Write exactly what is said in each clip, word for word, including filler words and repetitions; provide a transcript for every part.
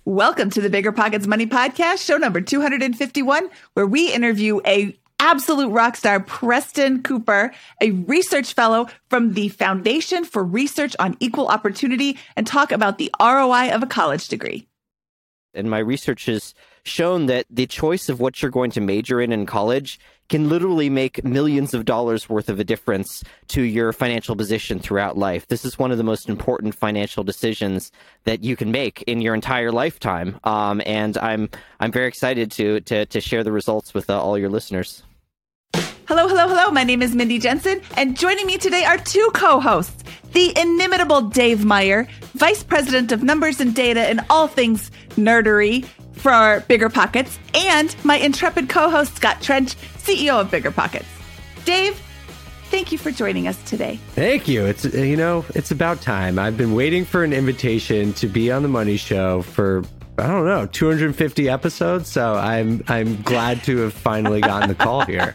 Welcome to the Bigger Pockets Money Podcast, show number two hundred fifty-one, where we interview a absolute rock star, Preston Cooper, a research fellow from the Foundation for Research on Equal Opportunity, and talk about the R O I of a college degree. And my research has shown that the choice of what you're going to major in in college can literally make millions of dollars worth of a difference to your financial position throughout life. This is one of the most important financial decisions that you can make in your entire lifetime. Um, and I'm I'm very excited to to to share the results with uh, all your listeners. Hello, hello, hello. My name is Mindy Jensen, and joining me today are two co-hosts, the inimitable Dave Meyer, Vice President of Numbers and Data and all things nerdery for Bigger Pockets, and my intrepid co-host, Scott Trench, C E O of Bigger Pockets. Dave, thank you for joining us today. Thank you. It's, you know, it's about time. I've been waiting for an invitation to be on The Money Show for, I don't know, two hundred fifty episodes, so I'm I'm glad to have finally gotten the call here.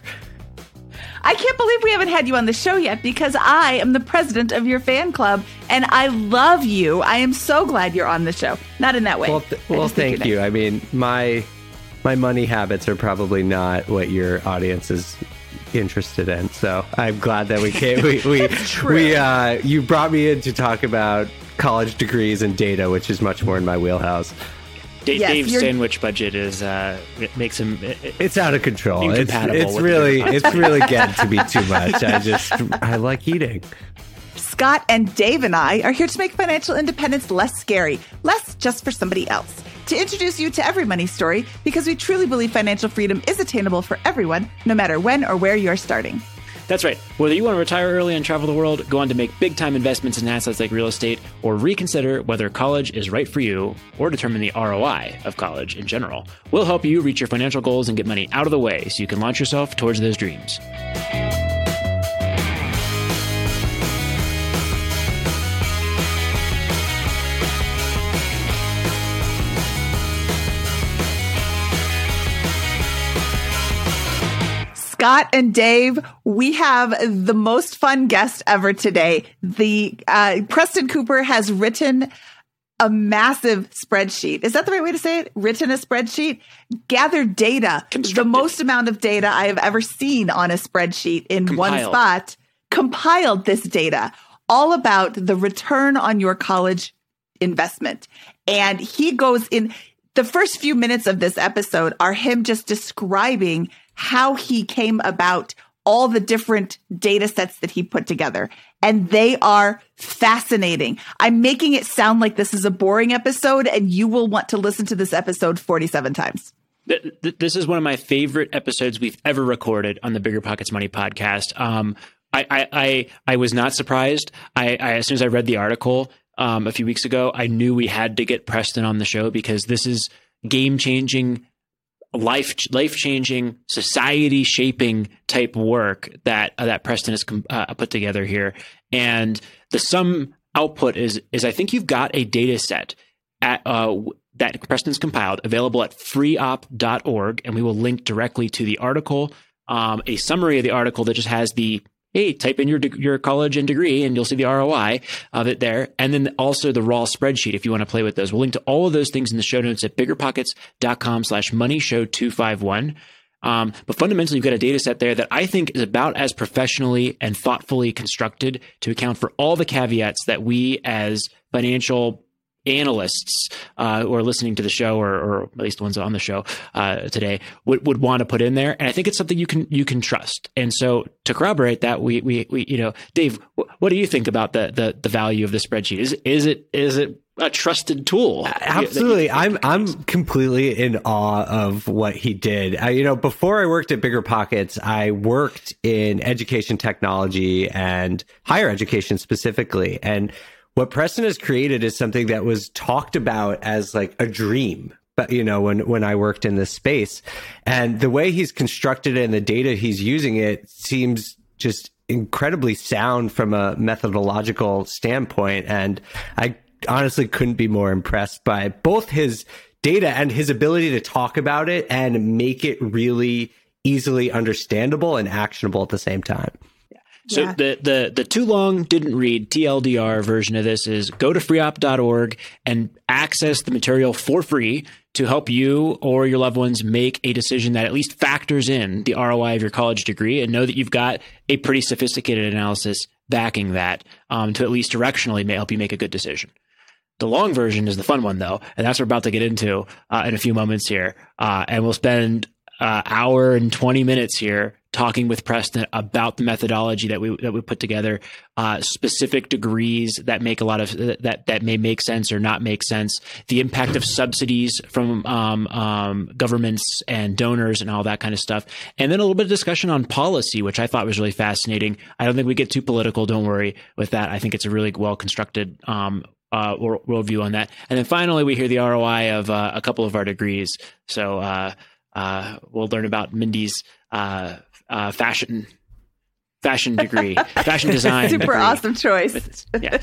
I can't believe we haven't had you on the show yet because I am the president of your fan club and I love you. I am so glad you're on the show. Not in that way. Well, th- well thank you. I mean, my my money habits are probably not what your audience is interested in. So I'm glad that we came. We we, we uh, you brought me in to talk about college degrees and data, which is much more in my wheelhouse. Dave, yes, Dave's you're... sandwich budget is uh, it makes him. It, it's out of control. It's, it's with really it's really getting to be too much. I just I like eating. Scott and Dave and I are here to make financial independence less scary, less just for somebody else. To introduce you to every money story, because we truly believe financial freedom is attainable for everyone, no matter when or where you're starting. That's right. Whether you want to retire early and travel the world, go on to make big-time investments in assets like real estate, or reconsider whether college is right for you, or determine the R O I of college in general, we'll help you reach your financial goals and get money out of the way so you can launch yourself towards those dreams. Scott and Dave, we have the most fun guest ever today. The uh, Preston Cooper has written a massive spreadsheet. Is that the right way to say it? Written a spreadsheet? Gathered data. The most amount of data I have ever seen on a spreadsheet in compiled. one spot. Compiled this data all about the return on your college investment. And he goes in, the first few minutes of this episode are him just describing how he came about all the different data sets that he put together. And they are fascinating. I'm making it sound like this is a boring episode, and you will want to listen to this episode forty-seven times. This is one of my favorite episodes we've ever recorded on the Bigger Pockets Money podcast. Um, I, I, I, I was not surprised. I, I, as soon as I read the article um, a few weeks ago, I knew we had to get Preston on the show because this is game-changing, life life changing, society shaping type work that uh, that Preston has uh, put together here. And the sum output is is I think you've got a data set at uh, that Preston's compiled available at free op dot org, and we will link directly to the article, um, a summary of the article that just has the hey, type in your your college and degree, and you'll see the R O I of it there. And then also the raw spreadsheet if you want to play with those. We'll link to all of those things in the show notes at biggerpockets.com slash money show 251. Um, but fundamentally, you've got a data set there that I think is about as professionally and thoughtfully constructed to account for all the caveats that we as financial analysts uh, who are listening to the show, or, or at least the ones on the show uh, today, would, would want to put in there. And I think it's something you can you can trust. And so to corroborate that, we we, we you know, Dave, what do you think about the the, the value of the spreadsheet? Is is it is it a trusted tool? Absolutely. I'm I'm completely in awe of what he did. I, you know, before I worked at Bigger Pockets, I worked in education technology and higher education specifically. And what Preston has created is something that was talked about as like a dream, but you know, when, when I worked in this space, and the way he's constructed it and the data he's using it seems just incredibly sound from a methodological standpoint. And I honestly couldn't be more impressed by both his data and his ability to talk about it and make it really easily understandable and actionable at the same time. So Yeah. the, the the too long didn't read T L D R version of this is go to free op dot org and access the material for free to help you or your loved ones make a decision that at least factors in the R O I of your college degree, and know that you've got a pretty sophisticated analysis backing that um, to at least directionally may help you make a good decision. The long version is the fun one, though, and that's what we're about to get into uh, in a few moments here. Uh, and we'll spend uh, hour and twenty minutes here talking with Preston about the methodology that we that we put together, uh, specific degrees that make a lot of that that may make sense or not make sense, the impact of subsidies from um, um, governments and donors and all that kind of stuff, and then a little bit of discussion on policy, which I thought was really fascinating. I don't think we get too political. Don't worry with that. I think it's a really well constructed um, uh, worldview on that. And then finally, we hear the R O I of uh, a couple of our degrees. So uh, uh, we'll learn about Mindy's uh, uh, fashion fashion degree, fashion design. Super degree. Awesome choice. Yeah.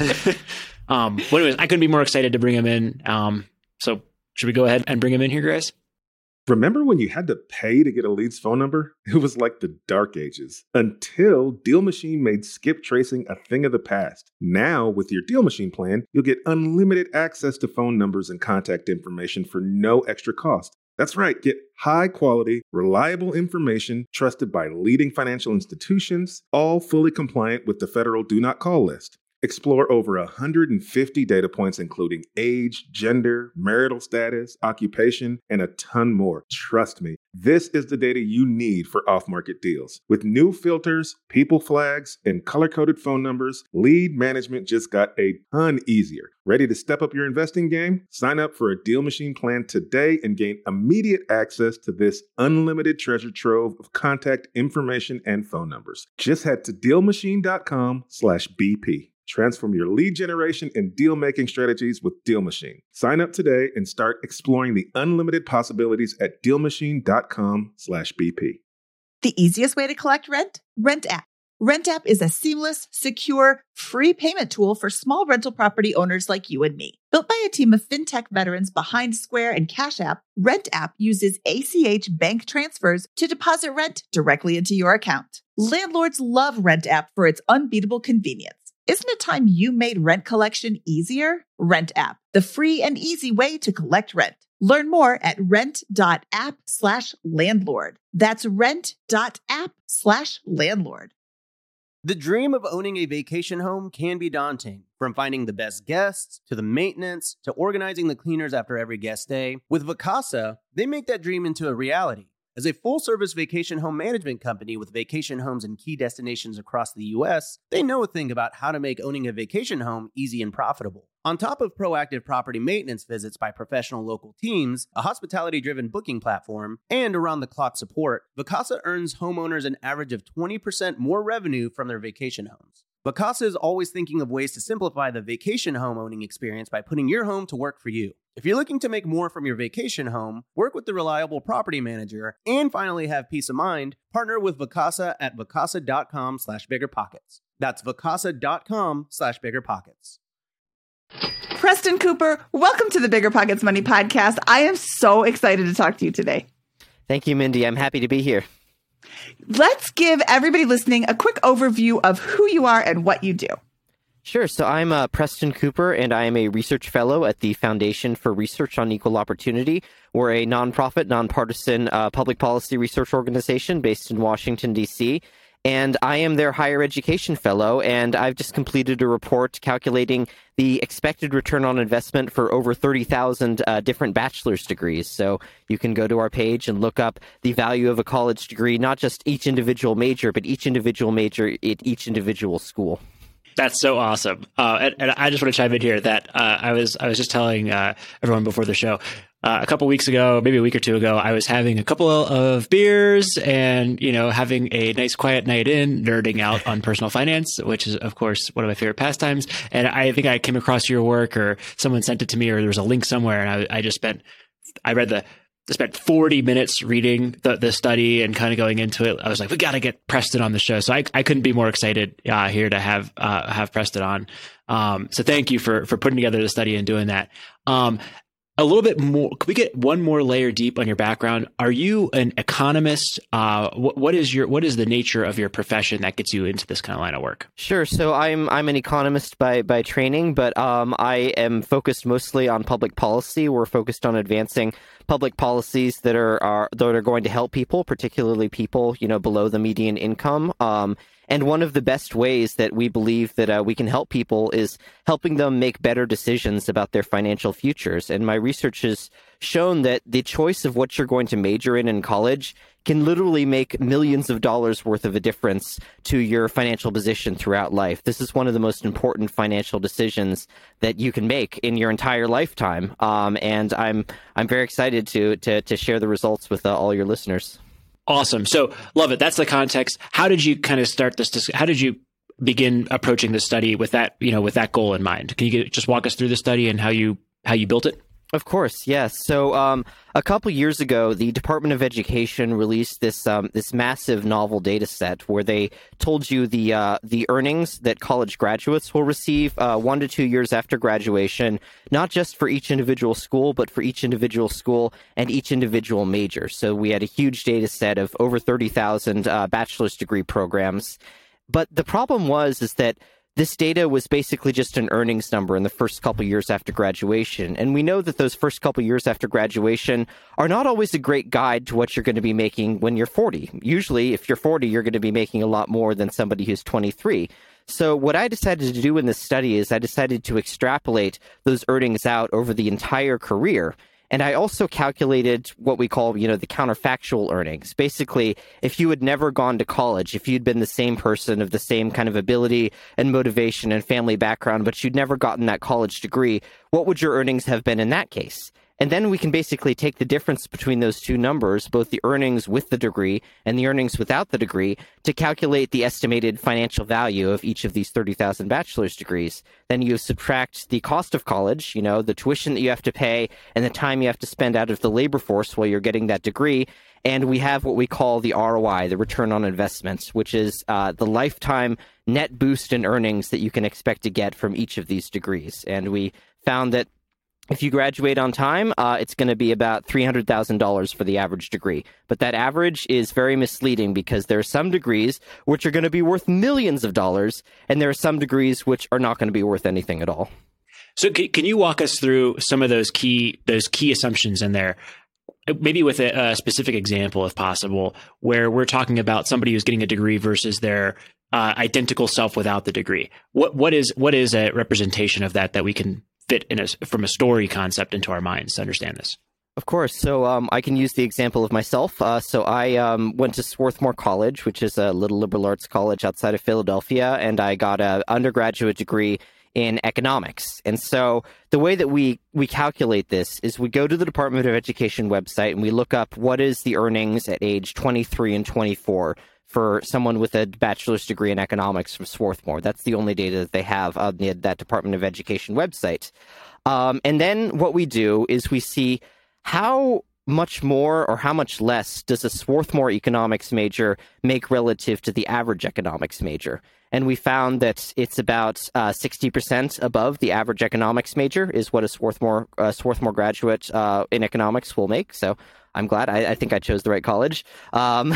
um, well, anyways, I couldn't be more excited to bring him in. Um, so should we go ahead and bring him in here, guys? Remember when you had to pay to get a lead's phone number? It was like the dark ages until Deal Machine made skip tracing a thing of the past. Now, with your Deal Machine plan, you'll get unlimited access to phone numbers and contact information for no extra cost. That's right, get high quality, reliable information trusted by leading financial institutions, all fully compliant with the federal Do Not Call list. Explore over one hundred fifty data points, including age, gender, marital status, occupation, and a ton more. Trust me, this is the data you need for off-market deals. With new filters, people flags, and color-coded phone numbers, lead management just got a ton easier. Ready to step up your investing game? Sign up for a Deal Machine plan today and gain immediate access to this unlimited treasure trove of contact information and phone numbers. Just head to DealMachine.com slash BP. Transform your lead generation and deal-making strategies with Deal Machine. Sign up today and start exploring the unlimited possibilities at DealMachine.com slash BP. The easiest way to collect rent? Rent App. Rent App is a seamless, secure, free payment tool for small rental property owners like you and me. Built by a team of fintech veterans behind Square and Cash App, Rent App uses A C H bank transfers to deposit rent directly into your account. Landlords love Rent App for its unbeatable convenience. Isn't it time you made rent collection easier? Rent App, the free and easy way to collect rent. Learn more at rent.app slash landlord. That's rent.app slash landlord. The dream of owning a vacation home can be daunting. From finding the best guests, to the maintenance, to organizing the cleaners after every guest stay. With Vacasa, they make that dream into a reality. As a full-service vacation home management company with vacation homes in key destinations across the U S, they know a thing about how to make owning a vacation home easy and profitable. On top of proactive property maintenance visits by professional local teams, a hospitality-driven booking platform, and around-the-clock support, Vacasa earns homeowners an average of twenty percent more revenue from their vacation homes. Vacasa is always thinking of ways to simplify the vacation home owning experience by putting your home to work for you. If you're looking to make more from your vacation home, work with the reliable property manager, and finally have peace of mind, partner with Vacasa at vacasa.com slash biggerpockets. That's vacasa.com slash biggerpockets. Preston Cooper, welcome to the Bigger Pockets Money Podcast. I am so excited to talk to you today. Thank you, Mindy. I'm happy to be here. Let's give everybody listening a quick overview of who you are and what you do. Sure. So I'm uh, Preston Cooper, and I am a research fellow at the Foundation for Research on Equal Opportunity. We're a nonprofit, nonpartisan uh, public policy research organization based in Washington, D C, and I am their higher education fellow, and I've just completed a report calculating the expected return on investment for over thirty thousand uh, different bachelor's degrees. So you can go to our page and look up the value of a college degree, not just each individual major, but each individual major at each individual school. That's so awesome. Uh, and, and I just want to chime in here that uh, I was I was just telling uh, everyone before the show, uh, a couple weeks ago, maybe a week or two ago, I was having a couple of beers and, you know, having a nice quiet night in, nerding out on personal finance, which is, of course, one of my favorite pastimes. And I think I came across your work, or someone sent it to me, or there was a link somewhere, and I, I just spent, I read the, I spent forty minutes reading the, the study and kind of going into it. I was like, we got to get Preston on the show. So I, I couldn't be more excited uh, here to have uh, have Preston on. Um, so thank you for for putting together the study and doing that. Um, a little bit more, could we get one more layer deep on your background? Are you an economist? Uh, what, what is your, what is the nature of your profession that gets you into this kind of line of work? Sure. So I'm I'm an economist by by training, but um, I am focused mostly on public policy. We're focused on advancing public policies that are, are that are going to help people, particularly people, you know, below the median income. Um, And one of the best ways that we believe that uh, we can help people is helping them make better decisions about their financial futures. And my research has shown that the choice of what you're going to major in in college can literally make millions of dollars worth of a difference to your financial position throughout life. This is one of the most important financial decisions that you can make in your entire lifetime. Um, and I'm I'm very excited to to to share the results with uh, all your listeners. Awesome. So love it. That's the context. How did you kind of start this? Dis- how did you begin approaching this study with that, you know, with that goal in mind? Can you get, just walk us through the study and how you, how you built it? Of course, yes. So um, a couple years ago, the Department of Education released this um, this massive novel data set where they told you the uh, the earnings that college graduates will receive uh, one to two years after graduation, not just for each individual school, but for each individual school and each individual major. So we had a huge data set of over thirty thousand uh, bachelor's degree programs. But the problem was is that this data was basically just an earnings number in the first couple years after graduation. And we know that those first couple years after graduation are not always a great guide to what you're going to be making when you're forty. Usually, if you're forty, you're going to be making a lot more than somebody who's twenty-three. So what I decided to do in this study is I decided to extrapolate those earnings out over the entire career. And I also calculated what we call, you know, the counterfactual earnings. Basically, if you had never gone to college, if you'd been the same person of the same kind of ability and motivation and family background, but you'd never gotten that college degree, what would your earnings have been in that case? And then we can basically take the difference between those two numbers, both the earnings with the degree and the earnings without the degree, to calculate the estimated financial value of each of these thirty thousand bachelor's degrees. Then you subtract the cost of college, you know, the tuition that you have to pay and the time you have to spend out of the labor force while you're getting that degree. And we have what we call the R O I, the return on investment, which is uh, the lifetime net boost in earnings that you can expect to get from each of these degrees. And we found that if you graduate on time, uh, it's going to be about three hundred thousand dollars for the average degree. But that average is very misleading because there are some degrees which are going to be worth millions of dollars, and there are some degrees which are not going to be worth anything at all. So can you walk us through some of those key those key assumptions in there? Maybe with a, a specific example, if possible, where we're talking about somebody who's getting a degree versus their uh, identical self without the degree. What what is what is a representation of that that we can fit in a, from a story concept into our minds to understand this? Of course. So um, I can use the example of myself. Uh, so I um, went to Swarthmore College, which is a little liberal arts college outside of Philadelphia, and I got an undergraduate degree in economics. And so the way that we, we calculate this is we go to the Department of Education website and we look up what is the earnings at age twenty-three and twenty-four for someone with a bachelor's degree in economics from Swarthmore. That's the only data that they have on the, that Department of Education website. Um, and then what we do is we see how much more or how much less does a Swarthmore economics major make relative to the average economics major. And we found that it's about uh, sixty percent above the average economics major is what a Swarthmore, uh, Swarthmore graduate uh, in economics will make. So I'm glad. I, I think I chose the right college. Um,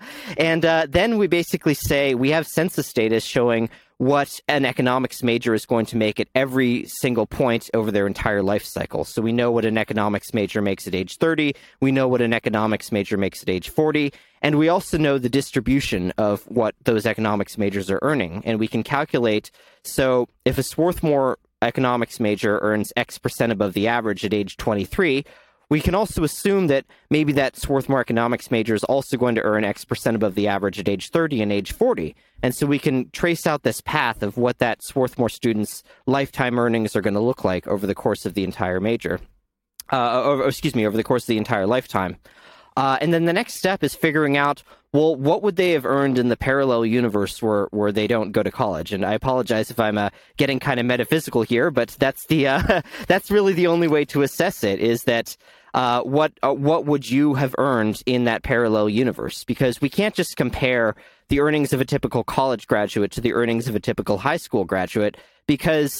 and uh, then we basically say we have census data showing what an economics major is going to make at every single point over their entire life cycle. So we know what an economics major makes at age thirty. We know what an economics major makes at age forty. And we also know the distribution of what those economics majors are earning. And we can calculate, so if a Swarthmore economics major earns X percent above the average at age twenty-three, we can also assume that maybe that Swarthmore economics major is also going to earn X percent above the average at age thirty and age forty. And so we can trace out this path of what that Swarthmore student's lifetime earnings are going to look like over the course of the entire major. Uh, or, excuse me, over the course of the entire lifetime. Uh, and then the next step is figuring out, well, what would they have earned in the parallel universe where, where they don't go to college? And I apologize if I'm uh, getting kind of metaphysical here, but that's the uh, that's really the only way to assess it, is that uh, what uh, what would you have earned in that parallel universe? Because we can't just compare the earnings of a typical college graduate to the earnings of a typical high school graduate, because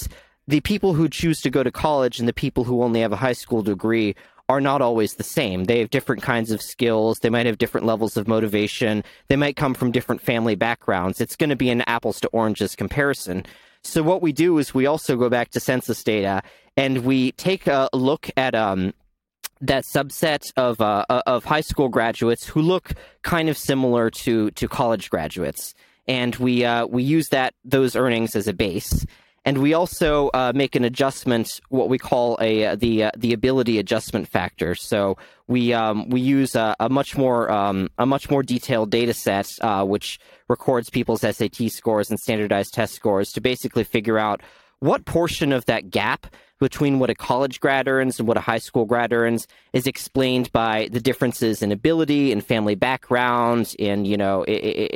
the people who choose to go to college and the people who only have a high school degree are not always the same. They have different kinds of skills. They might have different levels of motivation. They might come from different family backgrounds. It's going to be an apples to oranges comparison. So what we do is we also go back to census data and we take a look at um, that subset of uh, of high school graduates who look kind of similar to to college graduates, and we uh, we use that those earnings as a base. And we also uh, make an adjustment, what we call a the uh, the ability adjustment factor. So we um, we use a, a much more um, a much more detailed data set, uh, which records people's S A T scores and standardized test scores to basically figure out what portion of that gap between what a college grad earns and what a high school grad earns is explained by the differences in ability and family background, and you know,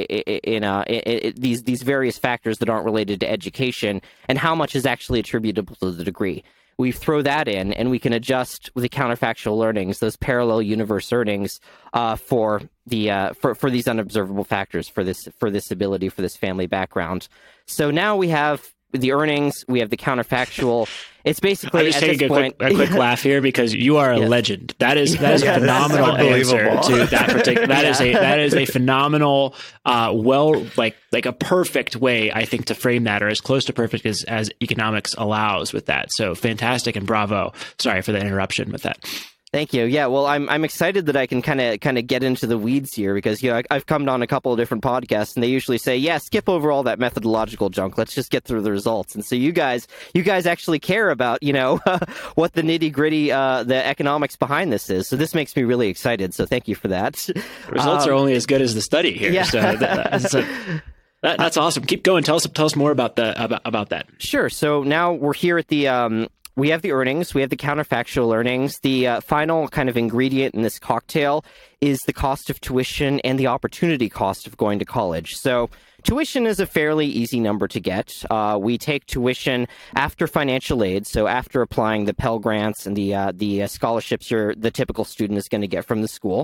in uh, these these various factors that aren't related to education, and how much is actually attributable to the degree. We throw that in, and we can adjust the counterfactual earnings, those parallel universe earnings, uh, for the uh, for for these unobservable factors, for this for this ability, for this family background. So now we have the earnings, we have the counterfactual. It's basically I'm just at taking this a point, quick, a quick laugh here because you are a yes. legend. That is that is a phenomenal answer to that particular. That yeah. is a that is a phenomenal, uh, well, like like a perfect way, I think, to frame that, or as close to perfect as as economics allows with that. So fantastic and bravo. Sorry for the interruption with that. Thank you. Yeah, well, I'm I'm excited that I can kind of kind of get into the weeds here because, you know, I, I've come on a couple of different podcasts and they usually say, yeah, skip over all that methodological junk. Let's just get through the results. And so you guys you guys actually care about, you know, what the nitty gritty, uh, the economics behind this is. So this makes me really excited. So thank you for that. The results um, are only as good as the study here. Yeah. So that, that's, a, that, that's awesome. Keep going. Tell us tell us more about the about, about that. Sure. So now we're here at the. Um, We have the earnings, we have the counterfactual earnings. The uh, final kind of ingredient in this cocktail is the cost of tuition and the opportunity cost of going to college. So tuition is a fairly easy number to get. Uh, we take tuition after financial aid, so after applying the Pell Grants and the uh, the uh, scholarships you're, the typical student is going to get from the school.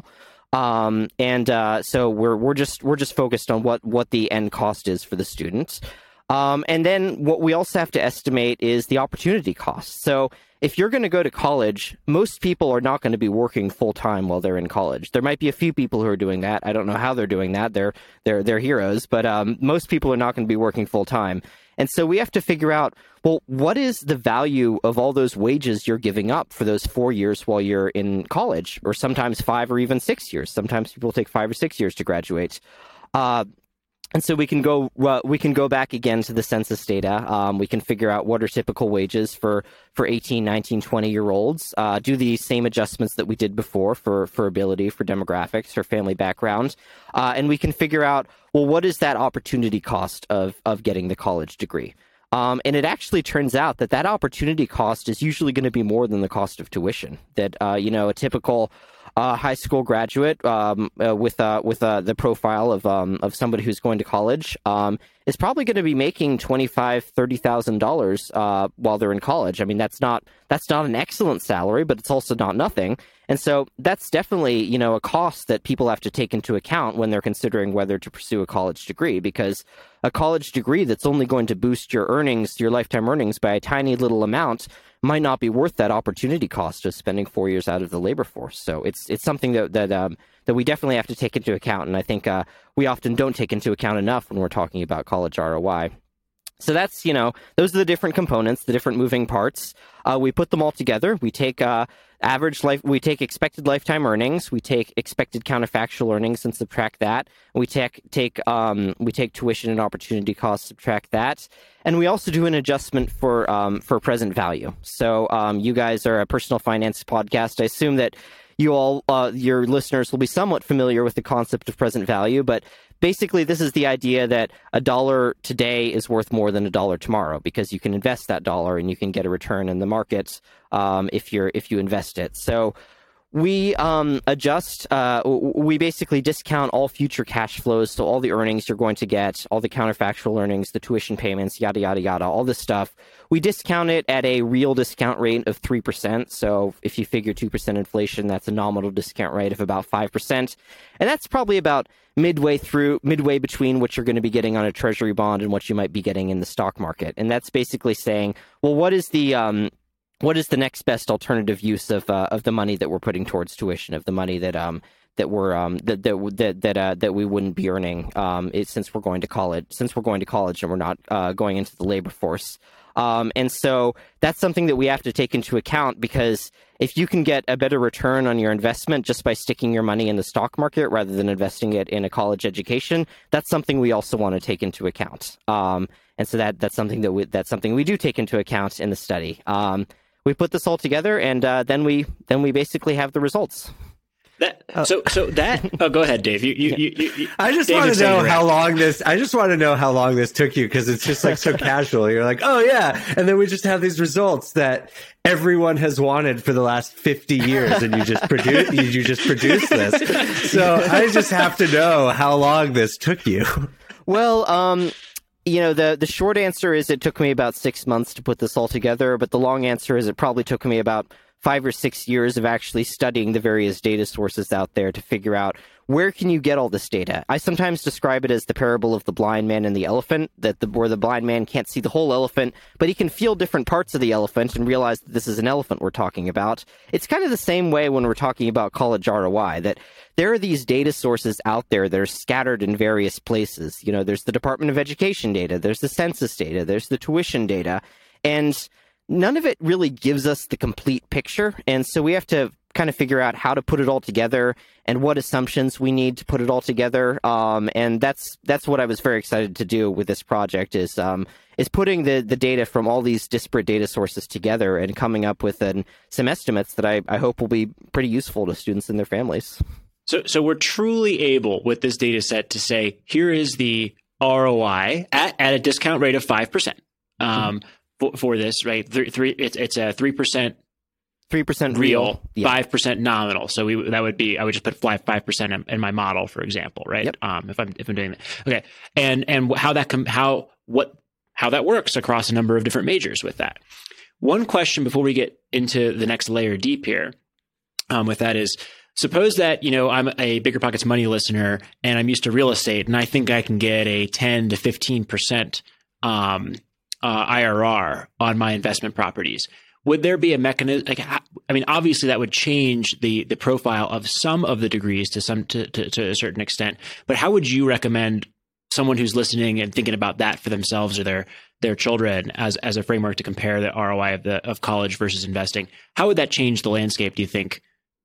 Um, and uh, so we're we're just we're just focused on what what the end cost is for the student. Um, and then what we also have to estimate is the opportunity cost. So if you're going to go to college, most people are not going to be working full time while they're in college. There might be a few people who are doing that. I don't know how they're doing that. They're they're they're heroes, but um, most people are not going to be working full time. And so we have to figure out, well, what is the value of all those wages you're giving up for those four years while you're in college, or sometimes five or even six years. Sometimes people take five or six years to graduate. Uh, And so we can go uh, we can go back again to the census data. Um, we can figure out what are typical wages for, for eighteen, nineteen, twenty-year-olds, uh, do the same adjustments that we did before for, for ability, for demographics, for family background. Uh, and we can figure out, well, what is that opportunity cost of, of getting the college degree? Um, and it actually turns out that that opportunity cost is usually going to be more than the cost of tuition. That, uh, you know, a typical uh, high school graduate um, uh, with uh, with uh, the profile of um, of somebody who's going to college um, is probably going to be making twenty-five thousand dollars, thirty thousand dollars uh, while they're in college. I mean, that's not that's not an excellent salary, but it's also not nothing. And so that's definitely, you know, a cost that people have to take into account when they're considering whether to pursue a college degree, because a college degree that's only going to boost your earnings, your lifetime earnings by a tiny little amount might not be worth that opportunity cost of spending four years out of the labor force. So it's it's something that that um, that we definitely have to take into account. And I think uh, we often don't take into account enough when we're talking about college R O I. So that's, you know, those are the different components, the different moving parts. Uh, we put them all together. We take uh, average life, we take expected lifetime earnings, we take expected counterfactual earnings and subtract that. We take take um, we take tuition and opportunity costs, subtract that, and we also do an adjustment for um, for present value. So um, you guys are a personal finance podcast. I assume that you all, uh, your listeners, will be somewhat familiar with the concept of present value, but basically, this is the idea that a dollar today is worth more than a dollar tomorrow because you can invest that dollar and you can get a return in the markets um, if you're if you invest it. So We um, adjust, uh, we basically discount all future cash flows, so all the earnings you're going to get, all the counterfactual earnings, the tuition payments, yada, yada, yada, all this stuff. We discount it at a real discount rate of three percent. So if you figure two percent inflation, that's a nominal discount rate of about five percent. And that's probably about midway through, midway between what you're going to be getting on a treasury bond and what you might be getting in the stock market. And that's basically saying, well, what is the... Um, What is the next best alternative use of uh, of the money that we're putting towards tuition, of the money that um that we're um that that that that, uh, that we wouldn't be earning um it, since we're going to college since we're going to college and we're not uh, going into the labor force, um and so that's something that we have to take into account, because if you can get a better return on your investment just by sticking your money in the stock market rather than investing it in a college education, that's something we also want to take into account. Um and so that that's something that we that's something we do take into account in the study. Um. We put this all together, and uh, then we then we basically have the results. That so so that oh, go ahead, Dave. You you you. you, you I just Dave, want to know how right. long this. I just want to know how long this took you, because it's just like so casual. You're like, oh yeah, and then we just have these results that everyone has wanted for the last fifty years, and you just produce you, you just produce this. So I just have to know how long this took you. Well, um. You know, the, the short answer is it took me about six months to put this all together, but the long answer is it probably took me about five or six years of actually studying the various data sources out there to figure out where can you get all this data. I sometimes describe it as the parable of the blind man and the elephant, that the, where the blind man can't see the whole elephant, but he can feel different parts of the elephant and realize that this is an elephant we're talking about. It's kind of the same way when we're talking about college R O I, that there are these data sources out there that are scattered in various places. You know, there's the Department of Education data, there's the census data, there's the tuition data, and none of it really gives us the complete picture. And so we have to kind of figure out how to put it all together and what assumptions we need to put it all together. Um, and that's that's what I was very excited to do with this project, is um, is putting the, the data from all these disparate data sources together and coming up with an, some estimates that I, I hope will be pretty useful to students and their families. So so we're truly able with this data set to say, here is the R O I at, at a discount rate of five percent. Um, mm-hmm. For, for this, right? Three, three, it's it's a three percent, three percent real, yeah. five percent nominal. So we that would be I would just put five five percent in, in my model, for example, right? Yep. Um, if I'm if I'm doing that, okay. And and how that com- how what how that works across a number of different majors with that. One question before we get into the next layer deep here, um, with that is, suppose that, you know, I'm a Bigger Pockets Money listener and I'm used to real estate, and I think I can get a ten to fifteen percent. Um, Uh, I R R on my investment properties. Would there be a mechanism? Like, I mean, obviously that would change the the profile of some of the degrees to some to, to, to a certain extent. But how would you recommend someone who's listening and thinking about that for themselves or their their children as as a framework to compare the R O I of the of college versus investing? How would that change the landscape, do you think,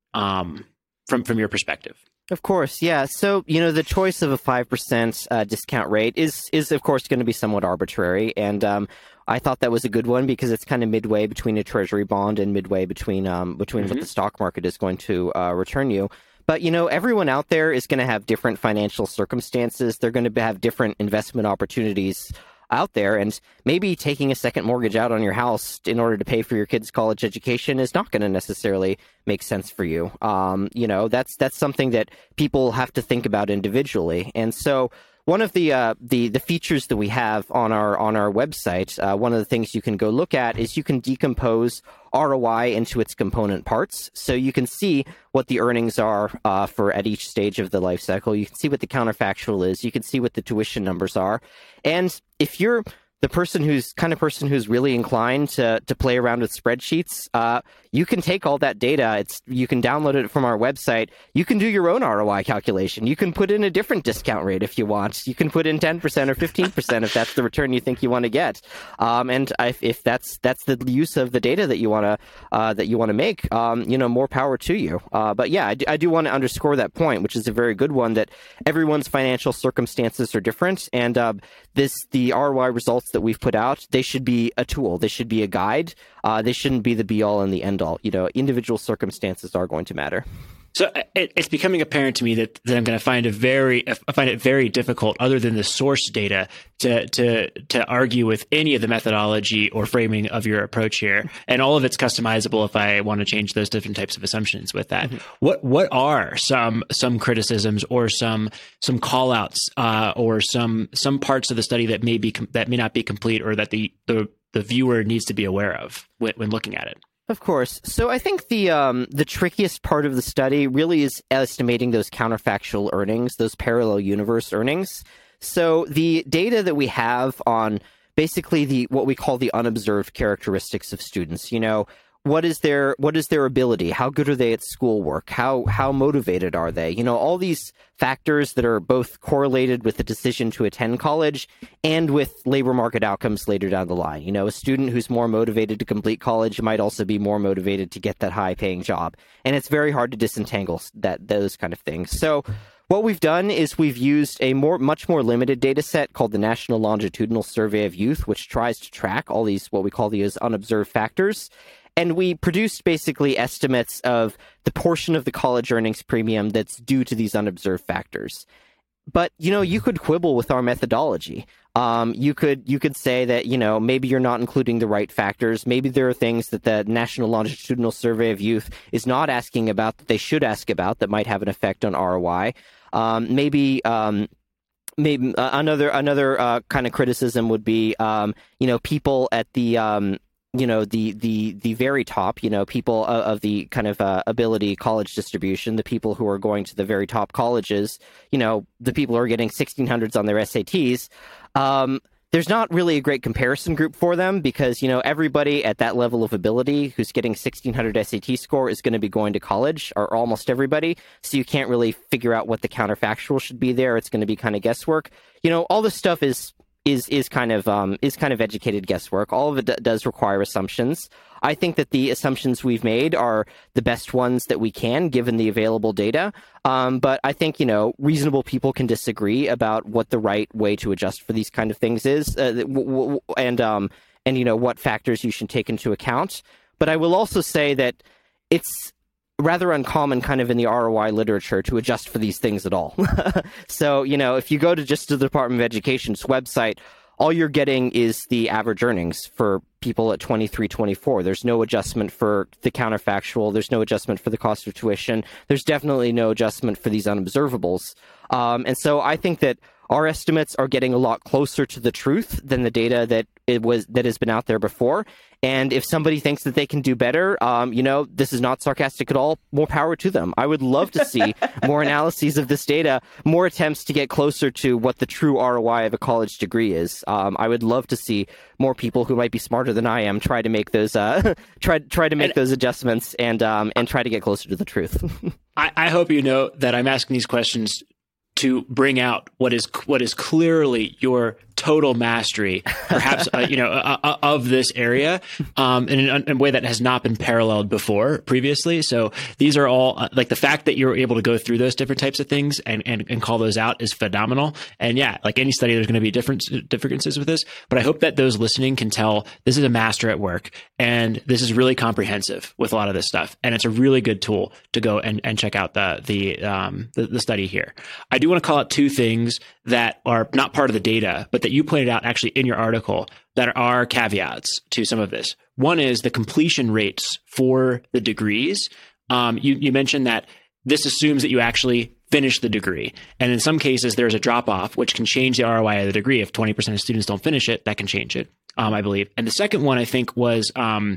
um, from from your perspective? Of course, yeah. So, you know, the choice of a five percent uh, discount rate is, is of course, going to be somewhat arbitrary. And um, I thought that was a good one because it's kind of midway between a treasury bond and midway between um, between mm-hmm. what the stock market is going to uh, return you. But, you know, everyone out there is going to have different financial circumstances. They're going to have different investment opportunities out there, and maybe taking a second mortgage out on your house in order to pay for your kids' college education is not going to necessarily make sense for you. Um, you know, that's that's something that people have to think about individually. And so one of the uh, the the features that we have on our on our website, uh, one of the things you can go look at is you can decompose R O I into its component parts. So you can see what the earnings are uh, for at each stage of the life cycle. You can see what the counterfactual is. You can see what the tuition numbers are. And if you're the person who's kind of person who's really inclined to to play around with spreadsheets, uh, you can take all that data. It's you can download it from our website. You can do your own R O I calculation. You can put in a different discount rate if you want. You can put in ten percent or fifteen percent if that's the return you think you want to get. Um, and if, if that's that's the use of the data that you want to uh, that you want to make, um, you know, more power to you. Uh, but yeah, I do, I do want to underscore that point, which is a very good one, that everyone's financial circumstances are different, and uh, this the R O I results that we've put out, they should be a tool. They should be a guide. Uh, they shouldn't be the be all and the end all. You know, individual circumstances are going to matter. So it, it's becoming apparent to me that, that I'm going to find a very, I find it very difficult, other than the source data, to to to argue with any of the methodology or framing of your approach here. And all of it's customizable if I want to change those different types of assumptions with that. Mm-hmm. What what are some some criticisms or some some call outs uh, or some some parts of the study that may be that may not be complete, or that the the, the viewer needs to be aware of when, when looking at it? Of course. So I think the um, the trickiest part of the study really is estimating those counterfactual earnings, those parallel universe earnings. So the data that we have on basically the what we call the unobserved characteristics of students, you know, what is their what is their ability? How good are they at schoolwork? How how motivated are they? You know, all these factors that are both correlated with the decision to attend college and with labor market outcomes later down the line. You know, a student who's more motivated to complete college might also be more motivated to get that high paying job. And it's very hard to disentangle that those kind of things. So what we've done is we've used a more, much more limited data set called the National Longitudinal Survey of Youth, which tries to track all these, what we call these unobserved factors. And we produced basically estimates of the portion of the college earnings premium that's due to these unobserved factors. But, you know, you could quibble with our methodology. Um, you could you could say that, you know, maybe you're not including the right factors. Maybe there are things that the National Longitudinal Survey of Youth is not asking about that they should ask about that might have an effect on R O I. Um, maybe... Um, Maybe uh, another another uh, kind of criticism would be, um, you know, people at the um, you know the the the very top, you know, people of, of the kind of uh, ability college distribution, the people who are going to the very top colleges, you know, the people who are getting sixteen hundreds on their S A Ts. Um, There's not really a great comparison group for them because, you know, everybody at that level of ability who's getting sixteen hundred S A T score is going to be going to college, or almost everybody. So you can't really figure out what the counterfactual should be there. It's going to be kind of guesswork. You know, all this stuff is is is kind of um, is kind of educated guesswork. All of it d- does require assumptions. I think that the assumptions we've made are the best ones that we can, given the available data. Um, but I think, you know, reasonable people can disagree about what the right way to adjust for these kind of things is, uh, w- w- and um, and you know what factors you should take into account. But I will also say that it's rather uncommon kind of in the R O I literature to adjust for these things at all. So, you know, if you go to just to the Department of Education's website, all you're getting is the average earnings for people at twenty-three, twenty-four. There's no adjustment for the counterfactual. There's no adjustment for the cost of tuition. There's definitely no adjustment for these unobservables. Um, and so I think that our estimates are getting a lot closer to the truth than the data that it was that has been out there before. And if somebody thinks that they can do better, um, you know, this is not sarcastic at all. More power to them. I would love to see more analyses of this data, more attempts to get closer to what the true R O I of a college degree is. Um, I would love to see more people who might be smarter than I am try to make those uh, try try to make and, those adjustments and um, and try to get closer to the truth. I, I hope you know that I'm asking these questions to bring out what is what is clearly your total mastery, perhaps uh, you know, uh, uh, of this area, um, in, in a way that has not been paralleled before previously. So these are all uh, like the fact that you're able to go through those different types of things and and, and call those out is phenomenal. And yeah, like any study, there's going to be different differences with this, but I hope that those listening can tell this is a master at work, and this is really comprehensive with a lot of this stuff, and it's a really good tool to go and, and check out the the, um, the the study here. I do want to call out two things that are not part of the data, but that you pointed out actually in your article that are caveats to some of this. One is the completion rates for the degrees. Um, you, you mentioned that this assumes that you actually finish the degree. And in some cases, there's a drop off, which can change the R O I of the degree. If twenty percent of students don't finish it, that can change it, um, I believe. And the second one, I think, was um,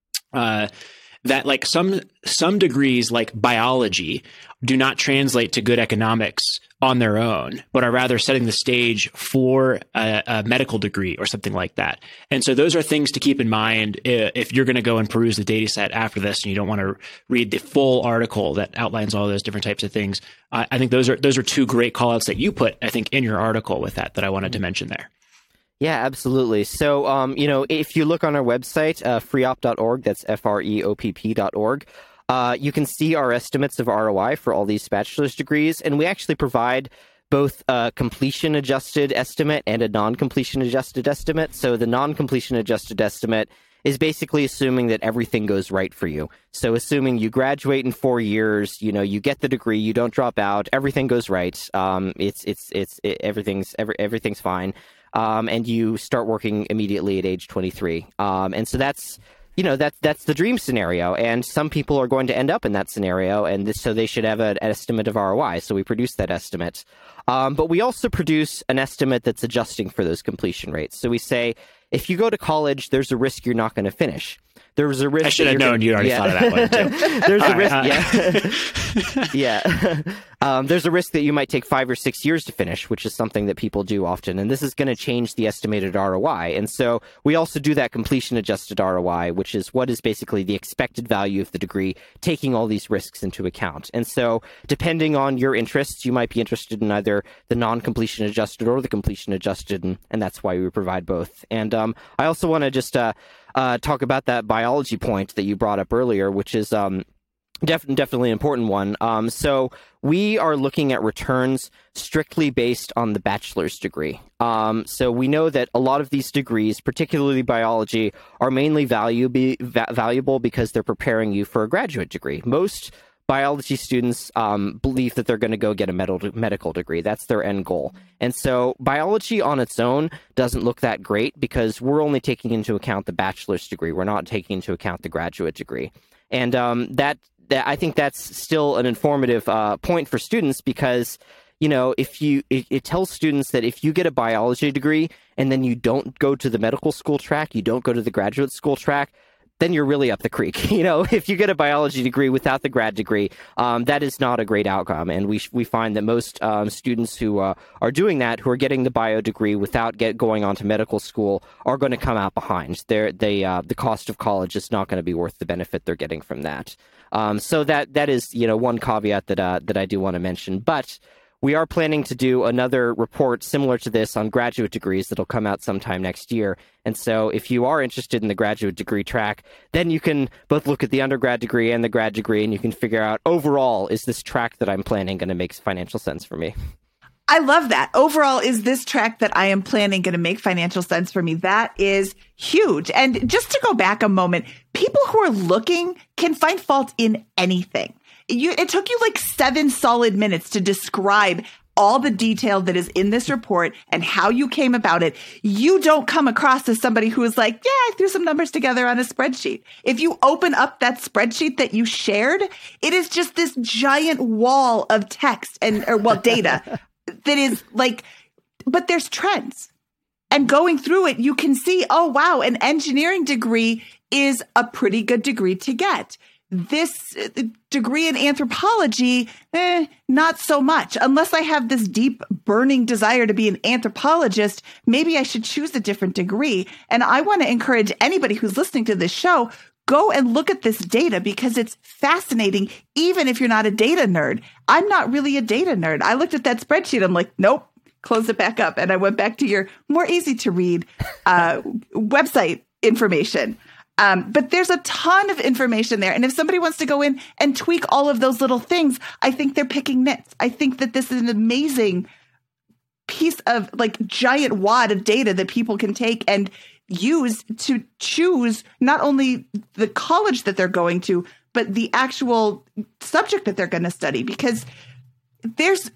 uh, that like some some degrees like biology do not translate to good economics on their own, but are rather setting the stage for a, a medical degree or something like that. And so those are things to keep in mind if you're going to go and peruse the data set after this and you don't want to read the full article that outlines all those different types of things. I, I think those are those are two great call outs that you put, I think, in your article with that that I wanted to mention there. Yeah, absolutely. So, um, you know, if you look on our website, uh, freop dot org, that's F R E O P P dot org, uh, you can see our estimates of R O I for all these bachelor's degrees. And we actually provide both a completion adjusted estimate and a non-completion adjusted estimate. So the non-completion adjusted estimate is basically assuming that everything goes right for you. So assuming you graduate in four years, you know, you get the degree, you don't drop out, everything goes right. Um, it's it's it's it, everything's every, everything's fine, um, and you start working immediately at age twenty-three. Um, and so that's you know that's that's the dream scenario, and some people are going to end up in that scenario, and this, so they should have an estimate of R O I. So we produce that estimate, um, but we also produce an estimate that's adjusting for those completion rates. So we say, if you go to college, there's a risk you're not going to finish. There's a risk. I should have known gonna, you already yeah. thought of that one too. There's All a risk. right, Yeah, yeah. Um, there's a risk that you might take five or six years to finish, which is something that people do often, and this is going to change the estimated R O I. And so we also do that completion adjusted R O I, which is what is basically the expected value of the degree, taking all these risks into account. And so, depending on your interests, you might be interested in either the non-completion adjusted or the completion adjusted, and, and that's why we provide both. And um, I also want to just uh, uh, talk about that biology point that you brought up earlier, which is um, def- definitely an important one. Um, so we are looking at returns strictly based on the bachelor's degree. Um, so we know that a lot of these degrees, particularly biology, are mainly value be, va- valuable because they're preparing you for a graduate degree. Most biology students um, believe that they're going to go get a med- medical degree. That's their end goal. And so biology on its own doesn't look that great because we're only taking into account the bachelor's degree. We're not taking into account the graduate degree. And um, that, that I think that's still an informative uh, point for students because, you know, if you it, it tells students that if you get a biology degree and then you don't go to the medical school track, you don't go to the graduate school track, then you're really up the creek. You know, if you get a biology degree without the grad degree, um, that is not a great outcome. And we we find that most um, students who uh, are doing that, who are getting the bio degree without get going on to medical school, are going to come out behind. They're, they uh, the cost of college is not going to be worth the benefit they're getting from that. Um, so that that is, you know, one caveat that uh, that I do want to mention. But we are planning to do another report similar to this on graduate degrees that'll come out sometime next year. And so if you are interested in the graduate degree track, then you can both look at the undergrad degree and the grad degree, and you can figure out overall, is this track that I'm planning going to make financial sense for me? I love that. Overall, is this track that I am planning going to make financial sense for me? That is huge. And just to go back a moment, people who are looking can find fault in anything. You, it took you like seven solid minutes to describe all the detail that is in this report and how you came about it. You don't come across as somebody who is like, yeah, I threw some numbers together on a spreadsheet. If you open up that spreadsheet that you shared, it is just this giant wall of text and, or well, data that is like, but there's trends. And going through it, you can see, oh, wow, an engineering degree is a pretty good degree to get. This degree in anthropology, eh, not so much. Unless I have this deep burning desire to be an anthropologist, maybe I should choose a different degree. And I want to encourage anybody who's listening to this show, go and look at this data because it's fascinating, even if you're not a data nerd. I'm not really a data nerd. I looked at that spreadsheet. I'm like, nope, close it back up. And I went back to your more easy to read uh, website information. Um, but there's a ton of information there. And if somebody wants to go in and tweak all of those little things, I think they're picking nits. I think that this is an amazing piece of like giant wad of data that people can take and use to choose not only the college that they're going to, but the actual subject that they're going to study, because there's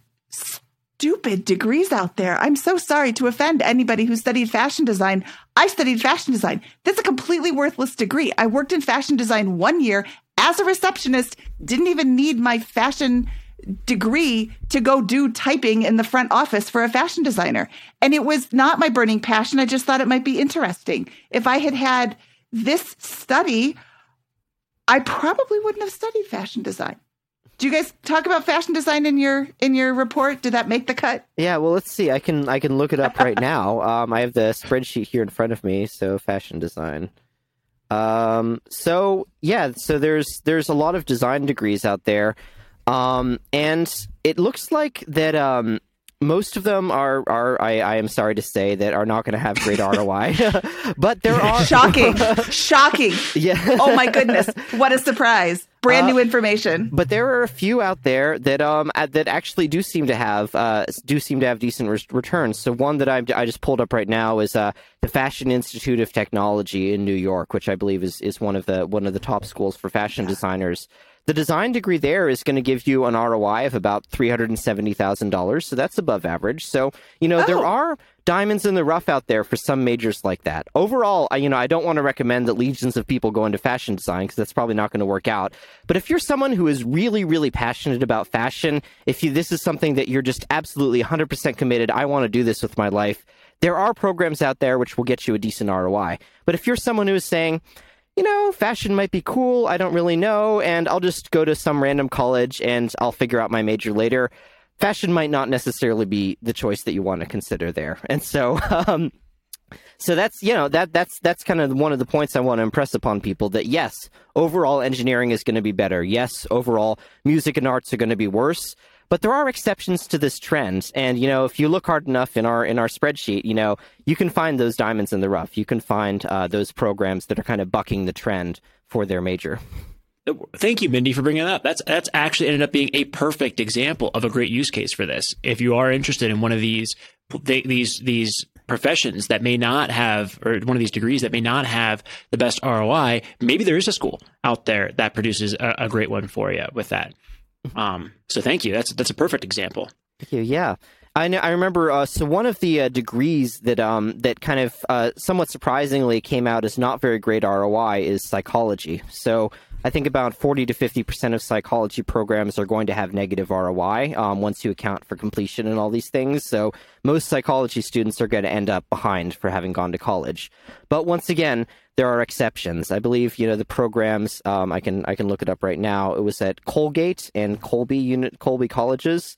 stupid degrees out there. I'm so sorry to offend anybody who studied fashion design. I studied fashion design. That's a completely worthless degree. I worked in fashion design one year as a receptionist, didn't even need my fashion degree to go do typing in the front office for a fashion designer. And it was not my burning passion. I just thought it might be interesting. If I had had this study, I probably wouldn't have studied fashion design. Do you guys talk about fashion design in your in your report? Did that make the cut? Yeah, well, let's see. I can I can look it up right now. Um, I have the spreadsheet here in front of me. So fashion design. Um, so yeah, so there's there's a lot of design degrees out there, um, and it looks like that um, most of them are are I, I am sorry to say that are not going to have great R O I, but there are shocking, shocking. Yeah. Oh my goodness, what a surprise. brand Uh, new information. But there are a few out there that um uh, that actually do seem to have uh do seem to have decent re- returns. So one that I I just pulled up right now is uh the Fashion Institute of Technology in New York, which I believe is is one of the one of the top schools for fashion designers. The design degree there is going to give you an R O I of about three hundred seventy thousand dollars, so that's above average. So, you know, oh. there are diamonds in the rough out there for some majors like that. Overall, I, you know, I don't want to recommend that legions of people go into fashion design because that's probably not going to work out. But if you're someone who is really, really passionate about fashion, if you this is something that you're just absolutely one hundred percent committed, I want to do this with my life, there are programs out there which will get you a decent R O I. But if you're someone who is saying, you know, fashion might be cool, I don't really know, and I'll just go to some random college and I'll figure out my major later, fashion might not necessarily be the choice that you want to consider there. And so, um, so that's, you know, that that's that's kind of one of the points I want to impress upon people, that yes, overall engineering is going to be better. Yes, overall music and arts are going to be worse. But there are exceptions to this trend. And, you know, if you look hard enough in our in our spreadsheet, you know, you can find those diamonds in the rough. You can find uh, those programs that are kind of bucking the trend for their major. Thank you, Mindy, for bringing that up. That's that's actually ended up being a perfect example of a great use case for this. If you are interested in one of these these these professions that may not have, or one of these degrees that may not have the best R O I, maybe there is a school out there that produces a, a great one for you with that. Um, so thank you. That's that's a perfect example. Thank you. Yeah. I know, I remember, uh, so one of the uh, degrees that um, that kind of uh, somewhat surprisingly came out as not very great R O I is psychology. So I think about forty to fifty percent of psychology programs are going to have negative R O I um, once you account for completion and all these things. So most psychology students are going to end up behind for having gone to college. But once again, there are exceptions. I believe, you know, the programs, um, I can I can look it up right now. It was at Colgate and Colby unit Colby colleges.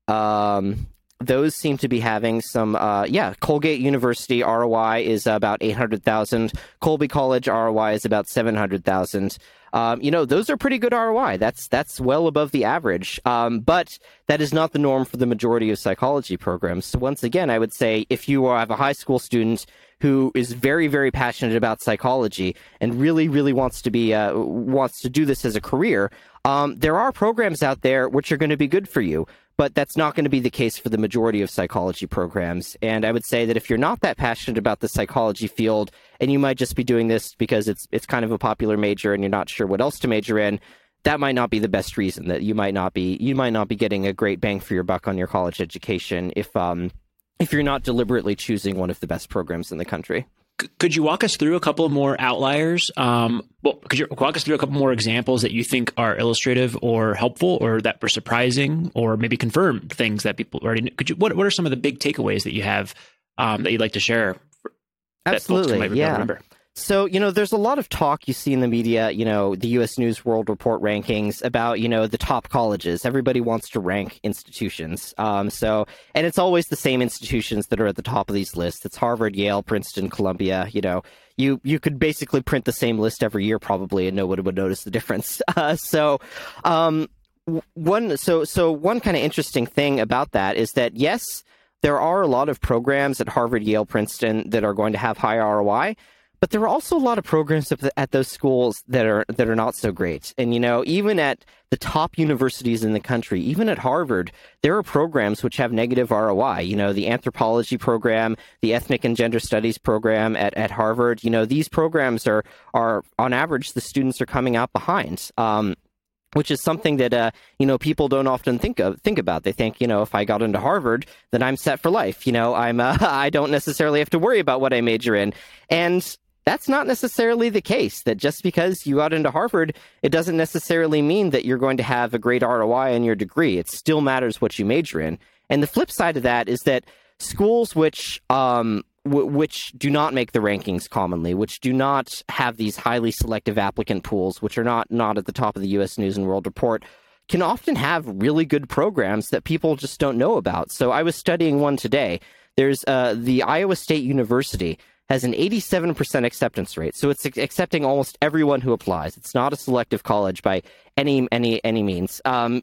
Um, those seem to be having some, uh, yeah, Colgate University R O I is about eight hundred thousand. Colby College R O I is about seven hundred thousand. Um, you know, those are pretty good R O I. That's that's well above the average. Um, but that is not the norm for the majority of psychology programs. So once again, I would say if you have a high school student who is very, very passionate about psychology and really, really wants to be uh, wants to do this as a career, um, there are programs out there which are going to be good for you. But that's not going to be the case for the majority of psychology programs. And I would say that if you're not that passionate about the psychology field, and you might just be doing this because it's it's kind of a popular major and you're not sure what else to major in, that might not be the best reason. That you might not be you might not be getting a great bang for your buck on your college education if um if you're not deliberately choosing one of the best programs in the country. Could you walk us through a couple more outliers? Um, well, could you walk us through a couple more examples that you think are illustrative or helpful, or that were surprising, or maybe confirm things that people already knew? Could you? What What are some of the big takeaways that you have um, that you'd like to share? Absolutely, that folks might yeah. remember? So, you know, there's a lot of talk you see in the media, you know, the U S News World Report rankings about, you know, the top colleges. Everybody wants to rank institutions. Um, so, and it's always the same institutions that are at the top of these lists. It's Harvard, Yale, Princeton, Columbia. You know, you, you could basically print the same list every year probably and no one would notice the difference. Uh, so, um, one, so, so one kind of interesting thing about that is that, yes, there are a lot of programs at Harvard, Yale, Princeton that are going to have high R O I. But there are also a lot of programs at those schools that are that are not so great. And, you know, even at the top universities in the country, even at Harvard, there are programs which have negative R O I. You know, the anthropology program, the ethnic and gender studies program at, at Harvard, you know, these programs are, are, on average, the students are coming out behind. Um, which is something that, uh, you know, people don't often think of, think about. They think, you know, if I got into Harvard, then I'm set for life. You know, I'm, uh, I don't necessarily have to worry about what I major in. And that's not necessarily the case, that just because you got into Harvard, it doesn't necessarily mean that you're going to have a great R O I in your degree. It still matters what you major in. And the flip side of that is that schools which um, w- which do not make the rankings commonly, which do not have these highly selective applicant pools, which are not, not at the top of the U S News and World Report, can often have really good programs that people just don't know about. So I was studying one today. There's uh, the Iowa State University has an eighty-seven percent acceptance rate. So it's accepting almost everyone who applies. It's not a selective college by any any any means. Um,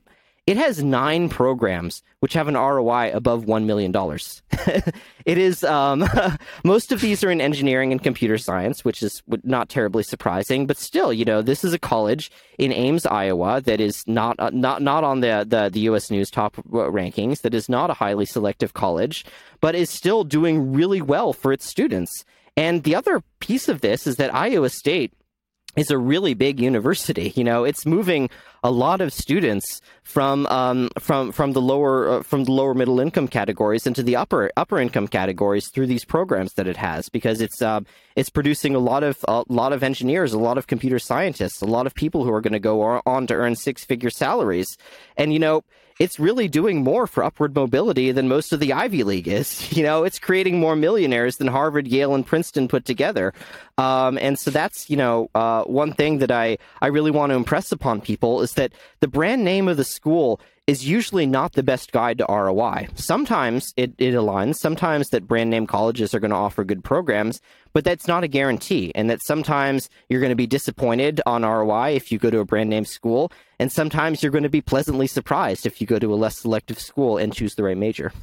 It has nine programs which have an R O I above one million dollars. It is, um, most of these are in engineering and computer science, which is not terribly surprising, but still, you know, this is a college in Ames, Iowa, that is not, uh, not, not on the, the, the U S News top rankings, that is not a highly selective college, but is still doing really well for its students. And the other piece of this is that Iowa State is a really big university. You know, it's moving a lot of students from um, from from the lower uh, from the lower middle income categories into the upper upper income categories through these programs that it has, because it's uh, it's producing a lot of a lot of engineers, a lot of computer scientists, a lot of people who are going to go on to earn six figure salaries. And you know, it's really doing more for upward mobility than most of the Ivy League is. You know, it's creating more millionaires than Harvard, Yale, and Princeton put together. Um, and so that's, you know, uh, one thing that I, I really want to impress upon people is that the brand name of the school is usually not the best guide to R O I. Sometimes it, it aligns. Sometimes that brand name colleges are going to offer good programs, but that's not a guarantee. And that sometimes you're going to be disappointed on R O I if you go to a brand name school. And sometimes you're going to be pleasantly surprised if you go to a less selective school and choose the right major.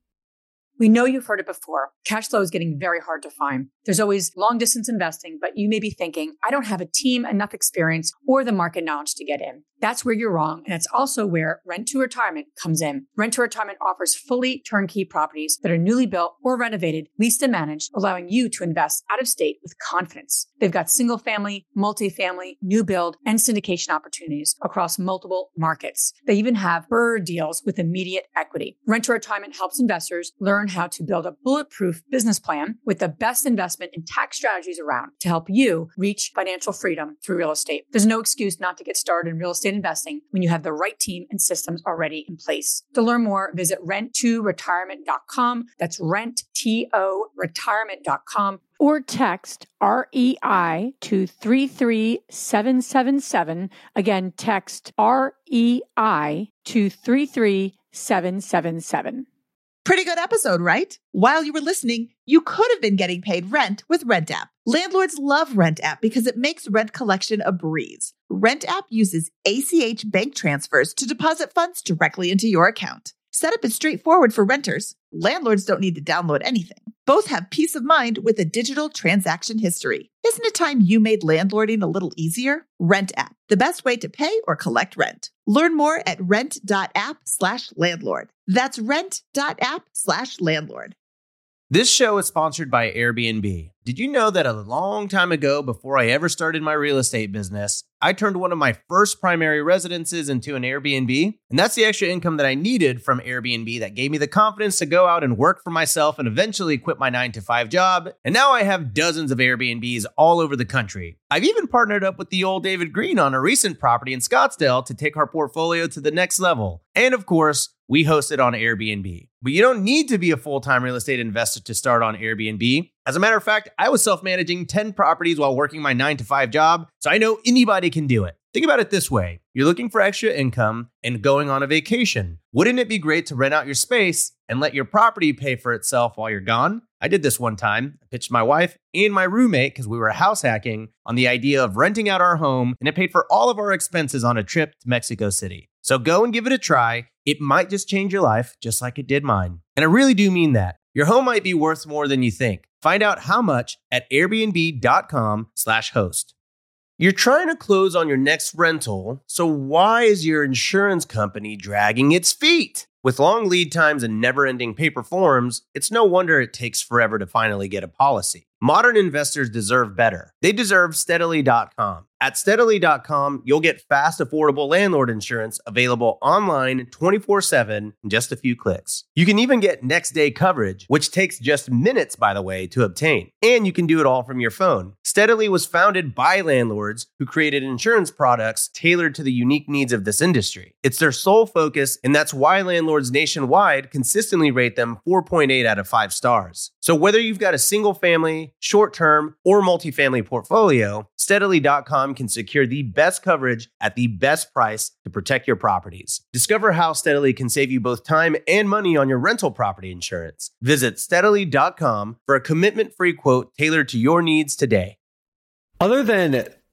We know you've heard it before. Cash flow is getting very hard to find. There's always long distance investing, but you may be thinking, I don't have a team, enough experience, or the market knowledge to get in. That's where you're wrong. And it's also where Rent to Retirement comes in. Rent to Retirement offers fully turnkey properties that are newly built or renovated, leased and managed, allowing you to invest out of state with confidence. They've got single family, multifamily, new build, and syndication opportunities across multiple markets. They even have BRRRR deals with immediate equity. Rent to Retirement helps investors learn how to build a bulletproof business plan with the best investment and tax strategies around to help you reach financial freedom through real estate. There's no excuse not to get started in real estate investing when you have the right team and systems already in place. To learn more, visit rent to retirement dot com. That's rent to retirement dot com. Or text R E I to three three seven seven seven. Again, text R E I to three three seven seven seven. Pretty good episode, right? While you were listening, you could have been getting paid rent with RentApp. Landlords love RentApp because it makes rent collection a breeze. RentApp uses A C H bank transfers to deposit funds directly into your account. Setup is straightforward for renters. Landlords don't need to download anything. Both have peace of mind with a digital transaction history. Isn't it time you made landlording a little easier? RentApp, the best way to pay or collect rent. Learn more at rent.app slash landlord. That's rent.app slash landlord. This show is sponsored by Airbnb. Did you know that a long time ago, before I ever started my real estate business, I turned one of my first primary residences into an Airbnb? And that's the extra income that I needed from Airbnb that gave me the confidence to go out and work for myself and eventually quit my nine to five job. And now I have dozens of Airbnbs all over the country. I've even partnered up with the old David Green on a recent property in Scottsdale to take our portfolio to the next level. And of course, we host it on Airbnb. But you don't need to be a full-time real estate investor to start on Airbnb. As a matter of fact, I was self-managing ten properties while working my nine to five job, so I know anybody can do it. Think about it this way. You're looking for extra income and going on a vacation. Wouldn't it be great to rent out your space and let your property pay for itself while you're gone? I did this one time. I pitched my wife and my roommate, because we were house hacking, on the idea of renting out our home, and it paid for all of our expenses on a trip to Mexico City. So go and give it a try. It might just change your life, just like it did mine. And I really do mean that. Your home might be worth more than you think. Find out how much at airbnb.com slash host. You're trying to close on your next rental, so why is your insurance company dragging its feet? With long lead times and never-ending paper forms, it's no wonder it takes forever to finally get a policy. Modern investors deserve better. They deserve steadily dot com. At steadily dot com, you'll get fast, affordable landlord insurance available online twenty-four seven in just a few clicks. You can even get next-day coverage, which takes just minutes, by the way, to obtain. And you can do it all from your phone. Steadily was founded by landlords who created insurance products tailored to the unique needs of this industry. It's their sole focus, and that's why landlords nationwide consistently rate them four point eight out of five stars. So whether you've got a single-family, short-term, or multifamily portfolio, steadily dot com can secure the best coverage at the best price to protect your properties. Discover how Steadily can save you both time and money on your rental property insurance. Visit steadily dot com for a commitment-free quote tailored to your needs today. Other than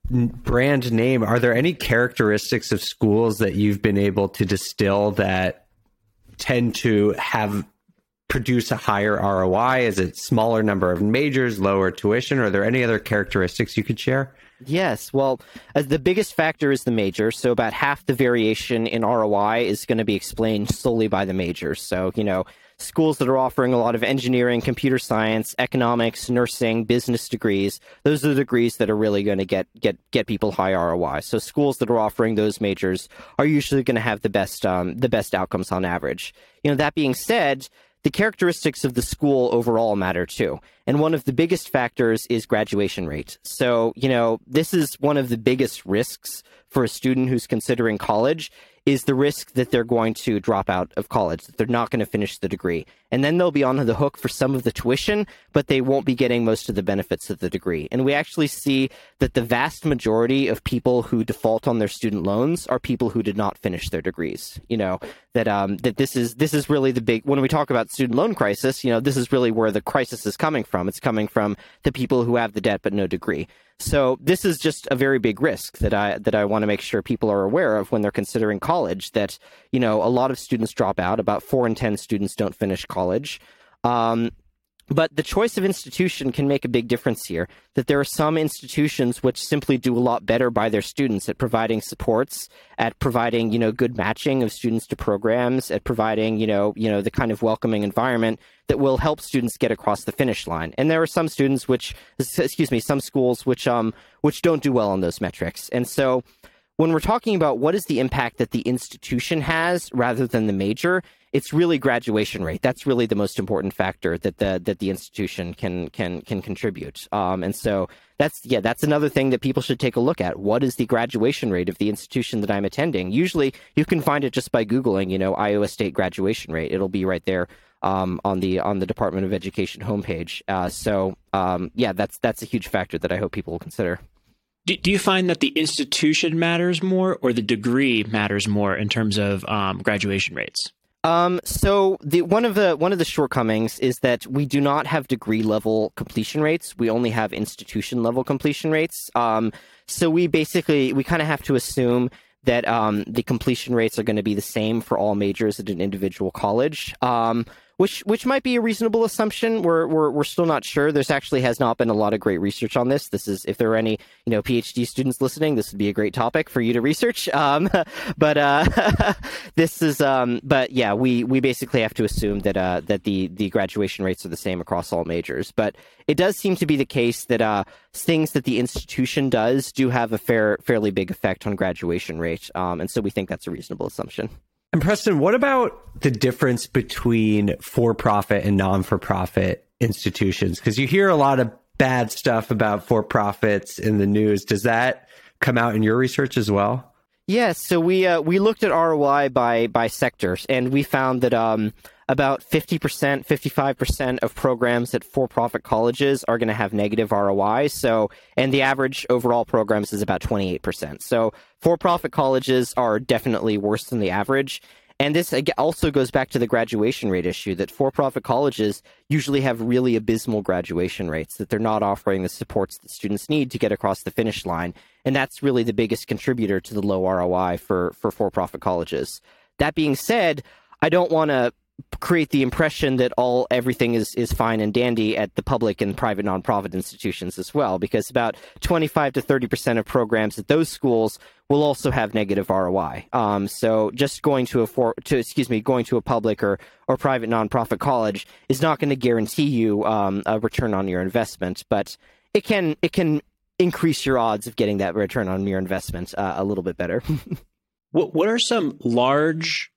brand name, are there any characteristics of schools that you've been able to distill that tend to have produce a higher R O I? Is it smaller number of majors, lower tuition? Are there any other characteristics you could share? Yes. Well, uh, the biggest factor is the major. So about half the variation in R O I is going to be explained solely by the majors. So, you know, schools that are offering a lot of engineering, computer science, economics, nursing, business degrees, those are the degrees that are really going to get, get, get people high R O I. So schools that are offering those majors are usually going to have the best, um, the best outcomes on average. You know, that being said, the characteristics of the school overall matter too. And one of the biggest factors is graduation rate. So, you know, this is one of the biggest risks for a student who's considering college, is the risk that they're going to drop out of college, that they're not going to finish the degree. And then they'll be on the hook for some of the tuition, but they won't be getting most of the benefits of the degree. And we actually see that the vast majority of people who default on their student loans are people who did not finish their degrees. You know, that um, that this is this is really the big, when we talk about student loan crisis, you know, this is really where the crisis is coming from. It's coming from the people who have the debt but no degree. So this is just a very big risk that I that I want to make sure people are aware of when they're considering college, that, you know, a lot of students drop out. About four in ten students don't finish college. Um, but the choice of institution can make a big difference here, that there are some institutions which simply do a lot better by their students at providing supports, at providing, you know, good matching of students to programs, at providing, you know, you know, the kind of welcoming environment that will help students get across the finish line. And there are some students which, excuse me, some schools which, um, which don't do well on those metrics. And so when we're talking about what is the impact that the institution has rather than the major, it's really graduation rate. That's really the most important factor that the that the institution can can can contribute. Um, and so that's yeah, that's another thing that people should take a look at. What is the graduation rate of the institution that I'm attending? Usually, you can find it just by Googling, you know, Iowa State graduation rate. It'll be right there um, on the on the Department of Education homepage. Uh, so um, yeah, that's that's a huge factor that I hope people will consider. Do, do you find that the institution matters more or the degree matters more in terms of um, graduation rates? Um, so the one of the one of the shortcomings is that we do not have degree level completion rates. We only have institution level completion rates. Um, so we basically we kind of have to assume that um, the completion rates are going to be the same for all majors at an individual college. Um, which which might be a reasonable assumption. We're we're we're still not sure. There's actually has not been a lot of great research on this. This is, if there are any, you know, PhD students listening, this would be a great topic for you to research. Um, but uh, this is um, but yeah, we we basically have to assume that uh, that the the graduation rates are the same across all majors. But it does seem to be the case that uh, things that the institution does do have a fair fairly big effect on graduation rate. Um, and so we think that's a reasonable assumption. And Preston, what about the difference between for-profit and non-for-profit institutions? Because you hear a lot of bad stuff about for-profits in the news. Does that come out in your research as well? Yes. So we uh, we looked at R O I by by sectors, and we found that um, about fifty percent, fifty-five percent of programs at for-profit colleges are going to have negative R O I. So, and the average overall programs is about twenty-eight percent. So for-profit colleges are definitely worse than the average. And this also goes back to the graduation rate issue, that for-profit colleges usually have really abysmal graduation rates, that they're not offering the supports that students need to get across the finish line. And that's really the biggest contributor to the low R O I for, for for-profit colleges. That being said, I don't want to create the impression that all everything is, is fine and dandy at the public and private nonprofit institutions as well, because about twenty-five to thirty percent of programs at those schools will also have negative R O I. Um, so just going to a for, to excuse me going to a public or or private nonprofit college is not going to guarantee you um, a return on your investment, but it can it can increase your odds of getting that return on your investment uh, a little bit better. what what are some large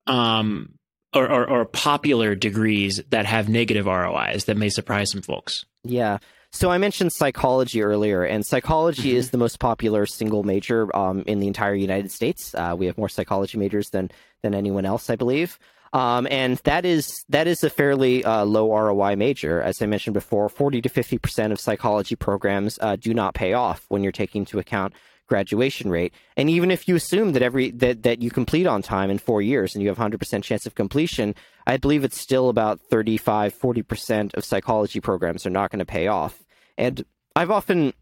um Or, or, or popular degrees that have negative R O Is that may surprise some folks? Yeah. So I mentioned psychology earlier, and psychology mm-hmm. is the most popular single major um, in the entire United States. Uh, we have more psychology majors than than anyone else, I believe. Um, and that is that is a fairly uh, low R O I major. As I mentioned before, forty to fifty percent of psychology programs uh, do not pay off when you're taking into account graduation rate. And even if you assume that every that, that you complete on time in four years and you have one hundred percent chance of completion, I believe it's still about thirty-five, forty percent of psychology programs are not going to pay off. And I've often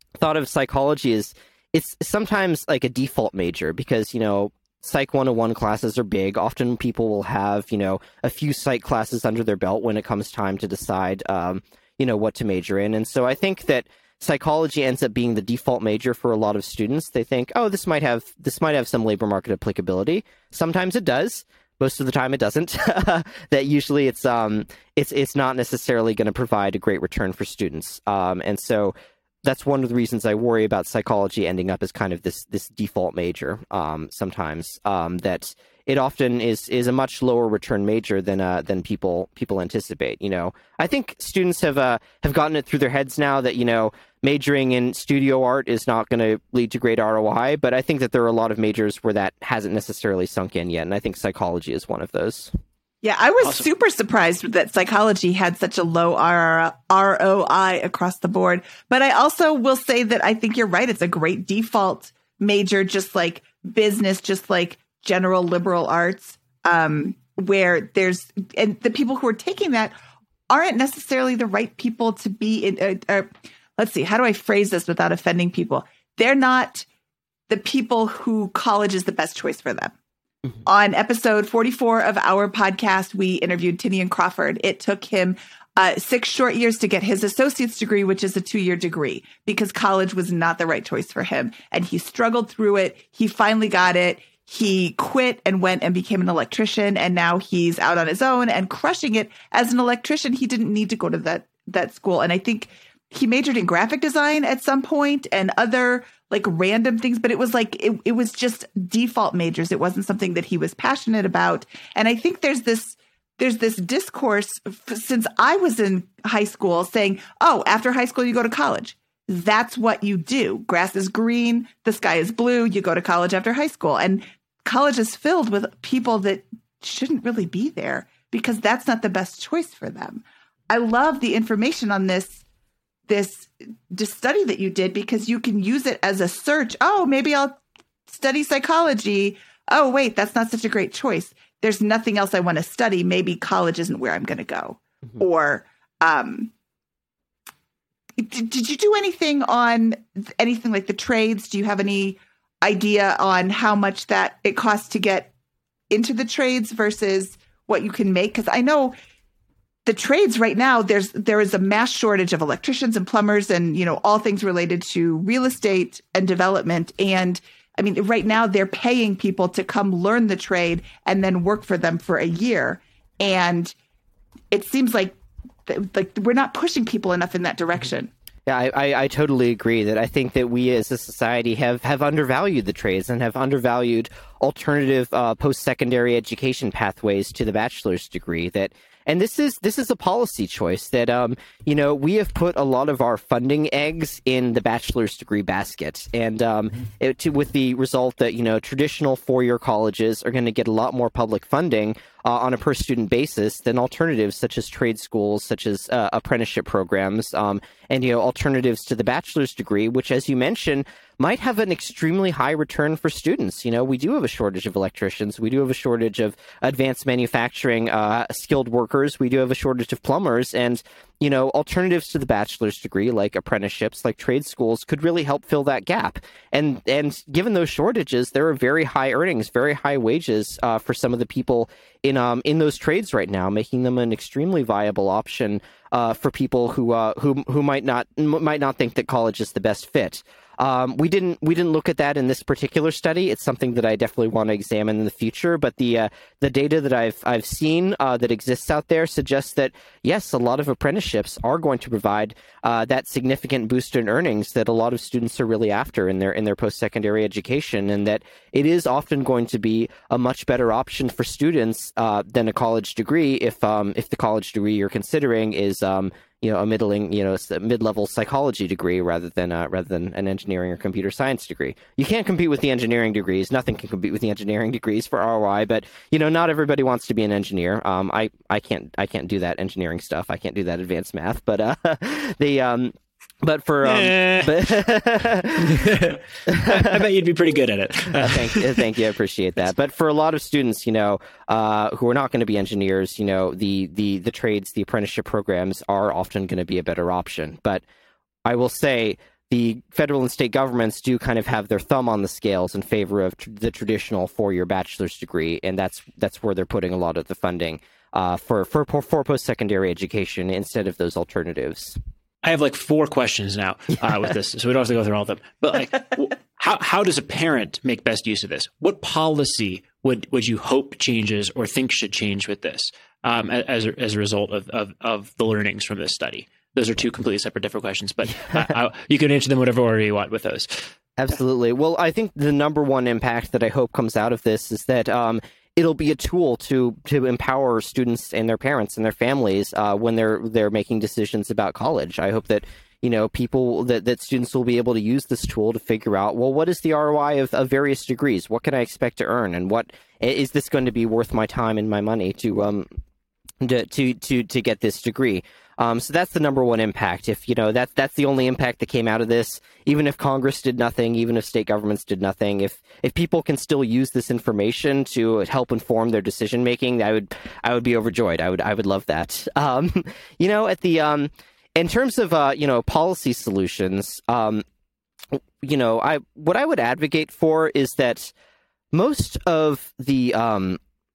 thought of psychology as it's sometimes like a default major because, you know, Psych one oh one classes are big. Often people will have, you know, a few psych classes under their belt when it comes time to decide, um, you know, what to major in. And so I think that psychology ends up being the default major for a lot of students. They think, oh, this might have this might have some labor market applicability. Sometimes it does. Most of the time it doesn't. That usually it's um it's it's not necessarily going to provide a great return for students. Um, and so that's one of the reasons I worry about psychology ending up as kind of this this default major. Um, sometimes um, that it often is is a much lower return major than uh, than people people anticipate. You know, I think students have uh, have gotten it through their heads now that, you know, majoring in studio art is not going to lead to great R O I. But I think that there are a lot of majors where that hasn't necessarily sunk in yet, and I think psychology is one of those. Yeah, I was Awesome. super surprised that psychology had such a low R O I across the board. But I also will say that I think you're right. It's a great default major, just like business, just like general liberal arts, um, where there's, and the people who are taking that aren't necessarily the right people to be in. Uh, uh, let's see, how do I phrase this without offending people? They're not the people who college is the best choice for them. Mm-hmm. On episode forty-four of our podcast, we interviewed Tinian Crawford. It took him uh, six short years to get his associate's degree, which is a two-year degree, because college was not the right choice for him. And he struggled through it. He finally got it. He quit and went and became an electrician. And now he's out on his own and crushing it as an electrician. He didn't need to go to that, that school. And I think he majored in graphic design at some point and other like random things, but it was like, it, it was just default majors. It wasn't something that he was passionate about. And I think there's this, there's this discourse f- since I was in high school saying, oh, after high school, you go to college. That's what you do. Grass is green. The sky is blue. You go to college after high school. And college is filled with people that shouldn't really be there because that's not the best choice for them. I love the information on this this this study that you did because you can use it as a search. Oh, maybe I'll study psychology. Oh, wait, that's not such a great choice. There's nothing else I want to study. Maybe college isn't where I'm going to go. Mm-hmm. Or um, did, did you do anything on anything like the trades? Do you have any idea on how much that it costs to get into the trades versus what you can make? Because I know the trades right now, there's there is a mass shortage of electricians and plumbers and, you know, all things related to real estate and development. And I mean, right now they're paying people to come learn the trade and then work for them for a year. And it seems like like we're not pushing people enough in that direction. Yeah, I, I, I totally agree that I think that we as a society have, have undervalued the trades and have undervalued alternative uh, post-secondary education pathways to the bachelor's degree. That And this is this is a policy choice that, um, you know, we have put a lot of our funding eggs in the bachelor's degree basket. And um, it, to, with the result that, you know, traditional four-year colleges are going to get a lot more public funding uh, on a per-student basis than alternatives such as trade schools, such as uh, apprenticeship programs, um, and, you know, alternatives to the bachelor's degree, which, as you mentioned, might have an extremely high return for students. You know, we do have a shortage of electricians. We do have a shortage of advanced manufacturing uh, skilled workers. We do have a shortage of plumbers. And, you know, alternatives to the bachelor's degree, like apprenticeships, like trade schools, could really help fill that gap. And and given those shortages, there are very high earnings, very high wages uh, for some of the people in um in those trades right now, making them an extremely viable option uh, for people who uh, who who might not might not think that college is the best fit. Um, we didn't we didn't look at that in this particular study. It's something that I definitely want to examine in the future. But the uh, the data that I've I've seen uh, that exists out there suggests that yes, a lot of apprenticeships are going to provide uh, that significant boost in earnings that a lot of students are really after in their in their post secondary education, and that it is often going to be a much better option for students uh, than a college degree if um, if the college degree you're considering is um, you know, a middling, you know, a mid-level psychology degree rather than uh, rather than an engineering or computer science degree. You can't compete with the engineering degrees. Nothing can compete with the engineering degrees for R O I. But you know, not everybody wants to be an engineer. Um, I I can't I can't do that engineering stuff. I can't do that advanced math. But uh, the um. But for um, eh. but I bet you'd be pretty good at it. uh, thank you, thank you, I appreciate that. But for a lot of students, you know, uh, who are not going to be engineers, you know, the the the trades, the apprenticeship programs are often going to be a better option. But I will say the federal and state governments do kind of have their thumb on the scales in favor of tr- the traditional four-year bachelor's degree, and that's that's where they're putting a lot of the funding uh, for, for, for post-secondary education instead of those alternatives. I have like four questions now uh, with this, so we don't have to go through all of them. But like, how how does a parent make best use of this? What policy would, would you hope changes or think should change with this um, as a, as a result of, of of the learnings from this study? Those are two completely separate, different questions, but uh, I, you can answer them whatever order you want with those. Absolutely. Well, I think the number one impact that I hope comes out of this is that um, it'll be a tool to to empower students and their parents and their families uh, when they're they're making decisions about college. I hope that you know people that, that students will be able to use this tool to figure out, well, what is the R O I of, of various degrees? What can I expect to earn, and what is this going to be worth my time and my money to um to to to, to get this degree? Um, so that's the number one impact. If, you know, that's, that's the only impact that came out of this, even if Congress did nothing, even if state governments did nothing, if, if people can still use this information to help inform their decision making, I would, I would be overjoyed. I would, I would love that. Um, you know, at the, um, in terms of, uh, you know, policy solutions, um, you know, I, what I would advocate for is that most of the, um,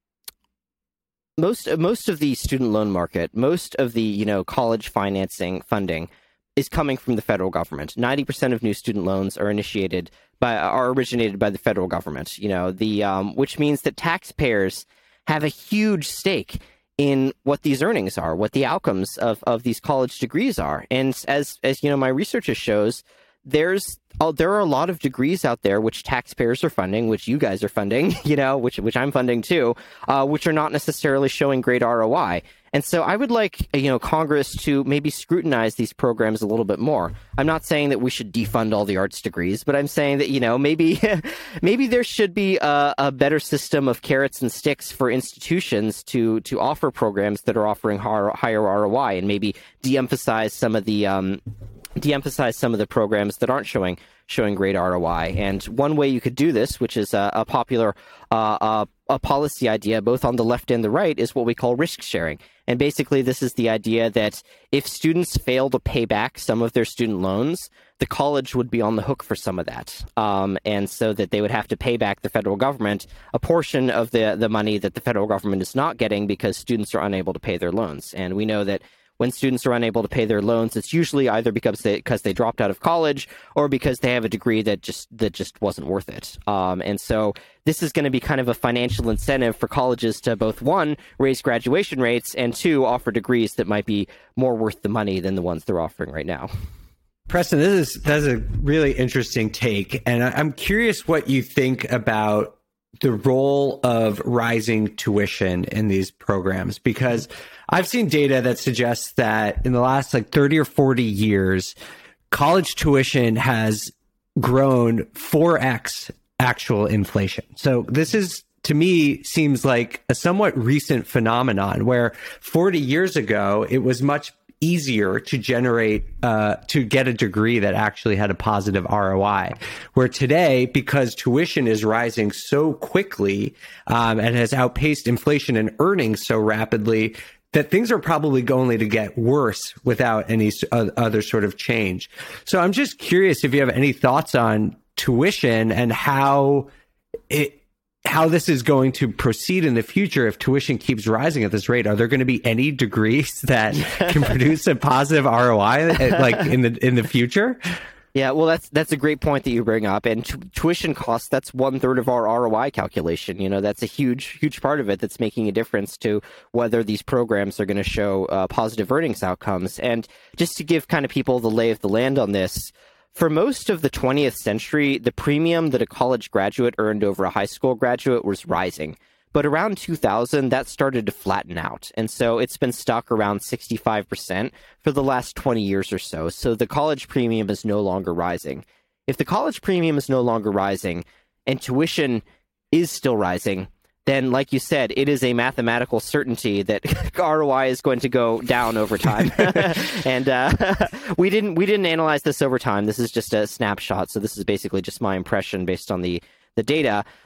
Most most of the student loan market, most of the, you know, college financing funding is coming from the federal government. ninety percent of new student loans are initiated by are originated by the federal government, you know, the um, which means that taxpayers have a huge stake in what these earnings are, what the outcomes of, of these college degrees are. And as as you know, my research shows, there's oh, there are a lot of degrees out there which taxpayers are funding, which you guys are funding, you know, which which I'm funding too, uh, which are not necessarily showing great R O I. And so I would like, you know, Congress to maybe scrutinize these programs a little bit more. I'm not saying that we should defund all the arts degrees, but I'm saying that, you know, maybe maybe there should be a, a better system of carrots and sticks for institutions to to offer programs that are offering higher, higher R O I, and maybe de-emphasize some of the um, de-emphasize some of the programs that aren't showing showing great R O I. And one way you could do this, which is a, a popular uh, uh, a policy idea both on the left and the right, is what we call risk sharing. And basically, this is the idea that if students fail to pay back some of their student loans, the college would be on the hook for some of that. Um, and so that they would have to pay back the federal government a portion of the, the money that the federal government is not getting because students are unable to pay their loans. And we know that when students are unable to pay their loans, it's usually either because they because they dropped out of college or because they have a degree that just that just wasn't worth it. Um, and so this is going to be kind of a financial incentive for colleges to both, one, raise graduation rates, and two, offer degrees that might be more worth the money than the ones they're offering right now. Preston, this is that's a really interesting take, and I'm curious what you think about the role of rising tuition in these programs, because I've seen data that suggests that in the last like thirty or forty years, college tuition has grown four x actual inflation. So this is, to me, seems like a somewhat recent phenomenon where forty years ago, it was much easier to generate, uh, to get a degree that actually had a positive R O I. Where today, because tuition is rising so quickly um, and has outpaced inflation and earnings so rapidly, that things are probably going to get worse without any other sort of change. So I'm just curious if you have any thoughts on tuition and how it, how this is going to proceed in the future if tuition keeps rising at this rate. Are there going to be any degrees that can produce a positive R O I like in the in the future? Yeah, well, that's that's a great point that you bring up. And t- tuition costs, that's one third of our R O I calculation. You know, that's a huge, huge part of it that's making a difference to whether these programs are going to show uh, positive earnings outcomes. And just to give kind of people the lay of the land on this, for most of the twentieth century, the premium that a college graduate earned over a high school graduate was rising. But around two thousand, that started to flatten out. And so it's been stuck around sixty-five percent for the last twenty years or so. So the college premium is no longer rising. If the college premium is no longer rising and tuition is still rising, then, like you said, it is a mathematical certainty that R O I is going to go down over time. and uh, we didn't we didn't analyze this over time. This is just a snapshot. So this is basically just my impression based on the the data. But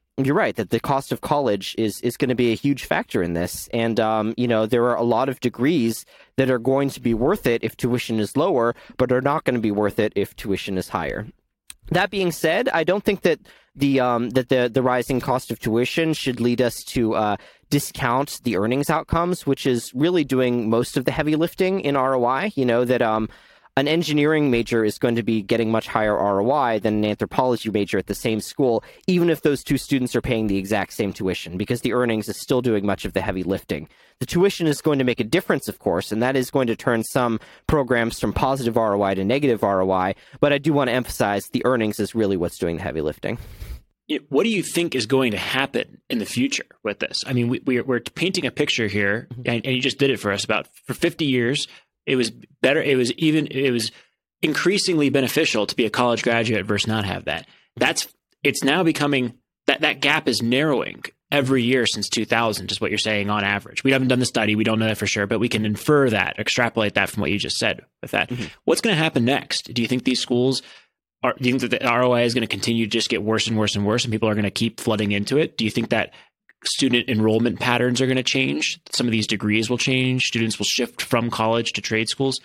you're right that the cost of college is is going to be a huge factor in this. And, um, you know, there are a lot of degrees that are going to be worth it if tuition is lower, but are not going to be worth it if tuition is higher. That being said, I don't think that the um, that the, the rising cost of tuition should lead us to uh, discount the earnings outcomes, which is really doing most of the heavy lifting in R O I. You know, that um, an engineering major is going to be getting much higher R O I than an anthropology major at the same school, even if those two students are paying the exact same tuition, because the earnings is still doing much of the heavy lifting. The tuition is going to make a difference, of course, and that is going to turn some programs from positive R O I to negative R O I, but I do want to emphasize the earnings is really what's doing the heavy lifting. What do you think is going to happen in the future with this? I mean, we, we're, we're painting a picture here, and, and you just did it for us. About for fifty years, it was better. It was even. It was increasingly beneficial to be a college graduate versus not have that. That's. It's now becoming that that gap is narrowing every year since two thousand. Is what you're saying on average. We haven't done the study. We don't know that for sure, but we can infer that, extrapolate that from what you just said with that. Mm-hmm. What's going to happen next? Do you think these schools? Are, do you think that the R O I is going to continue to just get worse and worse and worse, and people are going to keep flooding into it? Do you think that student enrollment patterns are going to change? Some of these degrees will change. Students will shift from college to trade schools.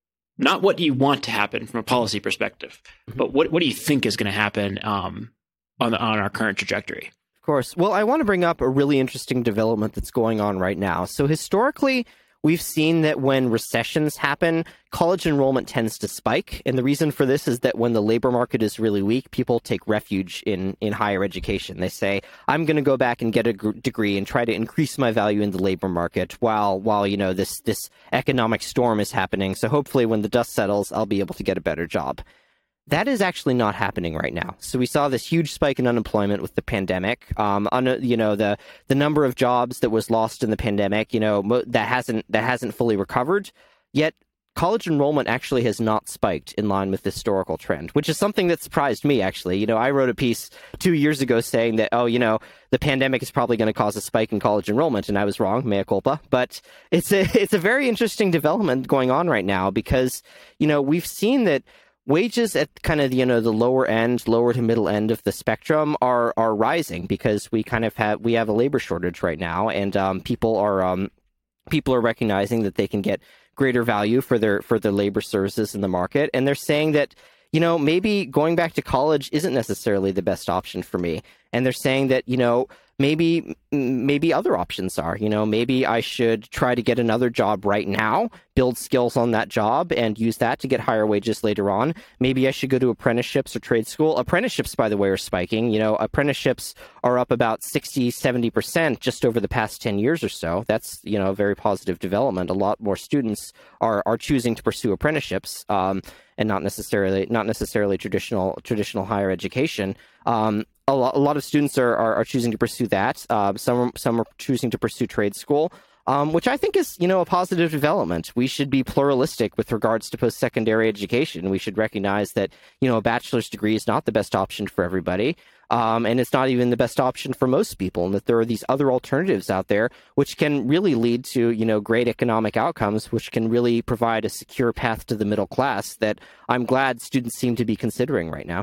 Not what you want to happen from a policy perspective, mm-hmm. but what, what do you think is going to happen um, on, the, on our current trajectory? Of course. Well, I want to bring up a really interesting development that's going on right now. So historically, we've seen that when recessions happen, college enrollment tends to spike. And the reason for this is that when the labor market is really weak, people take refuge in, in higher education. They say, I'm going to go back and get a g- degree and try to increase my value in the labor market while, while you know, this, this economic storm is happening. So hopefully when the dust settles, I'll be able to get a better job. That is actually not happening right now. So we saw this huge spike in unemployment with the pandemic. Um, on, you know, the the number of jobs that was lost in the pandemic, you know, mo- that hasn't that hasn't fully recovered. Yet college enrollment actually has not spiked in line with the historical trend, which is something that surprised me, actually. You know, I wrote a piece two years ago saying that, oh, you know, the pandemic is probably going to cause a spike in college enrollment, and I was wrong, mea culpa. But it's a it's a very interesting development going on right now because, you know, we've seen that wages at kind of, you know, the lower end, lower to middle end of the spectrum are are rising because we kind of have we have a labor shortage right now, and um, people are um, people are recognizing that they can get greater value for their for their labor services in the market, and they're saying that, you know, maybe going back to college isn't necessarily the best option for me, and they're saying that, you know, maybe maybe other options are, you know, maybe I should try to get another job right now, build skills on that job and use that to get higher wages later on. Maybe I should go to apprenticeships or trade school. Apprenticeships, by the way, are spiking. You know, apprenticeships are up about sixty, seventy percent just over the past ten years or so. That's, you know, a very positive development. A lot more students are are choosing to pursue apprenticeships um, and not necessarily not necessarily traditional traditional higher education. Um, A lot, a lot of students are, are, are choosing to pursue that. Uh, some, some are choosing to pursue trade school, um, which I think is, you know, a positive development. We should be pluralistic with regards to post-secondary education. We should recognize that, you know, a bachelor's degree is not the best option for everybody. Um, and it's not even the best option for most people, and that there are these other alternatives out there which can really lead to, you know, great economic outcomes, which can really provide a secure path to the middle class that I'm glad students seem to be considering right now.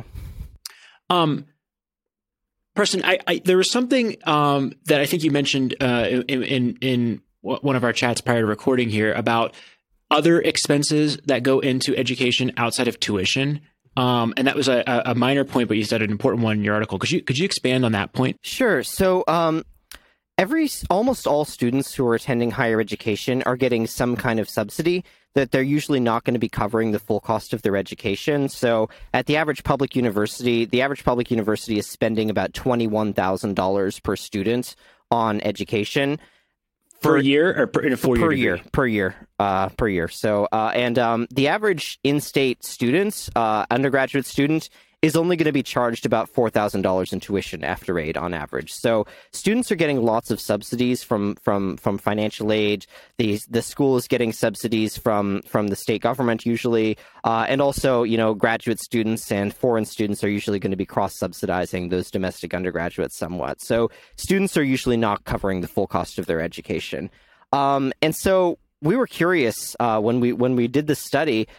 Um. Preston, I, I, there was something um, that I think you mentioned uh, in, in in one of our chats prior to recording here about other expenses that go into education outside of tuition, um, and that was a, a minor point, but you said an important one in your article. Could you could you expand on that point? Sure. So, um, every almost all students who are attending higher education are getting some kind of subsidy that they're usually not going to be covering the full cost of their education. So at the average public university, the average public university is spending about twenty-one thousand dollars per student on education. For, per year or per, in a four-year per year, per year, uh, per year. So, uh, and um, the average in-state student, uh, undergraduate student, is only going to be charged about four thousand dollars in tuition after aid on average. So students are getting lots of subsidies from from from financial aid. The the school is getting subsidies from from the state government usually, uh, and also, you know, graduate students and foreign students are usually going to be cross-subsidizing those domestic undergraduates somewhat. So students are usually not covering the full cost of their education. Um, and so we were curious uh, when we when we did this study.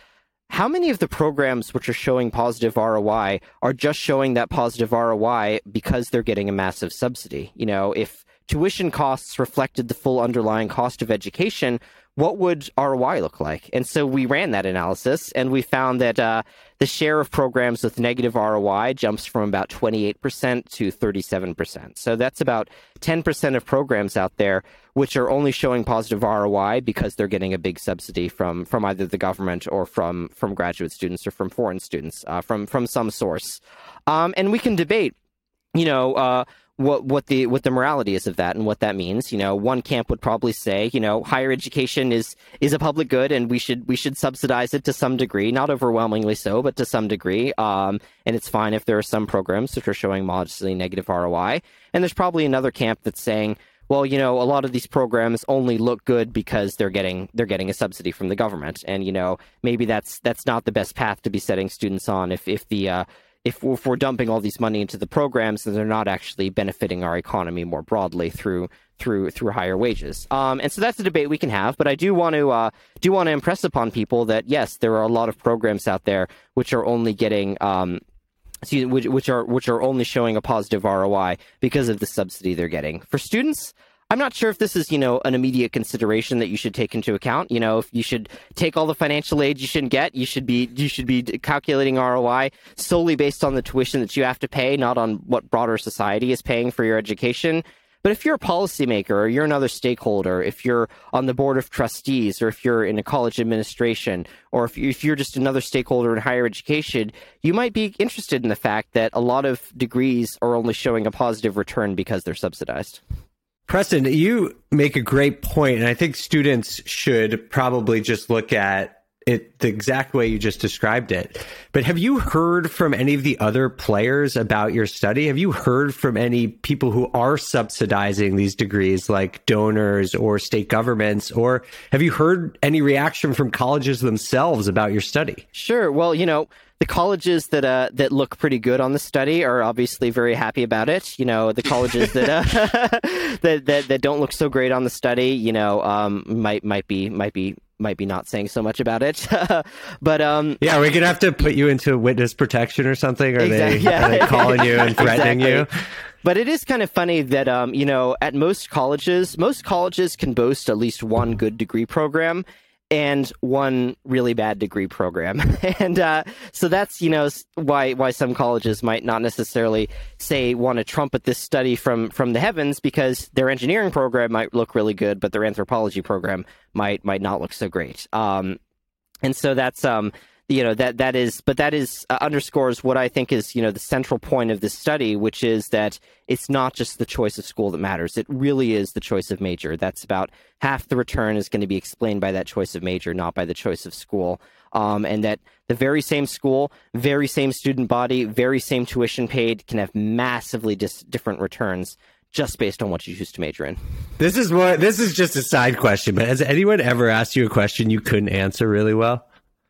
how many of the programs which are showing positive R O I are just showing that positive R O I because they're getting a massive subsidy? You know, if tuition costs reflected the full underlying cost of education, what would R O I look like? And so we ran that analysis, and we found that uh, the share of programs with negative R O I jumps from about twenty-eight percent to thirty-seven percent. So that's about ten percent of programs out there which are only showing positive R O I because they're getting a big subsidy from from either the government or from from graduate students or from foreign students, uh, from from some source. Um, and we can debate, you know, uh, what what the what the morality is of that and what that means. You know, one camp would probably say, you know, higher education is is a public good and we should we should subsidize it to some degree, not overwhelmingly so, but to some degree. Um, and it's fine if there are some programs that are showing modestly negative R O I. And there's probably another camp that's saying, well, you know, a lot of these programs only look good because they're getting they're getting a subsidy from the government, and you know, maybe that's that's not the best path to be setting students on if if the uh, If, if we're dumping all these money into the programs, then they're not actually benefiting our economy more broadly through through through higher wages. Um, and so that's a debate we can have. But I do want to uh, do want to impress upon people that yes, there are a lot of programs out there which are only getting um, which, which are which are only showing a positive R O I because of the subsidy they're getting. For students, I'm not sure if this is, you know, an immediate consideration that you should take into account. You know, if you should take all the financial aid you should get, you should be you should be calculating R O I solely based on the tuition that you have to pay, not on what broader society is paying for your education. But if you're a policymaker or you're another stakeholder, if you're on the board of trustees or if you're in a college administration or if, you, if you're just another stakeholder in higher education, you might be interested in the fact that a lot of degrees are only showing a positive return because they're subsidized. Preston, you make a great point, and I think students should probably just look at it the exact way you just described it. But have you heard from any of the other players about your study? Have you heard from any people who are subsidizing these degrees, like donors or state governments? Or have you heard any reaction from colleges themselves about your study? Sure. Well, you know, the colleges that uh, that look pretty good on the study are obviously very happy about it. You know, the colleges that uh, that, that that don't look so great on the study, you know, um, might might be might be might be not saying so much about it. But um, yeah, we're gonna have to put you into witness protection or something. Are exactly, they yeah. are they calling you and threatening exactly. you? But it is kind of funny that um, you know, at most colleges, most colleges can boast at least one good degree program and one really bad degree program. And uh, so that's, you know, why why some colleges might not necessarily say want to trumpet this study from from the heavens, because their engineering program might look really good, but their anthropology program might might not look so great. Um, and so that's um, you know, that that is, but that is uh, underscores what I think is, you know, the central point of this study, which is that it's not just the choice of school that matters. It really is the choice of major. That's about half the return is going to be explained by that choice of major, not by the choice of school. Um, and that the very same school, very same student body, very same tuition paid can have massively dis- different returns just based on what you choose to major in. This is what this is just a side question, but has anyone ever asked you a question you couldn't answer really well?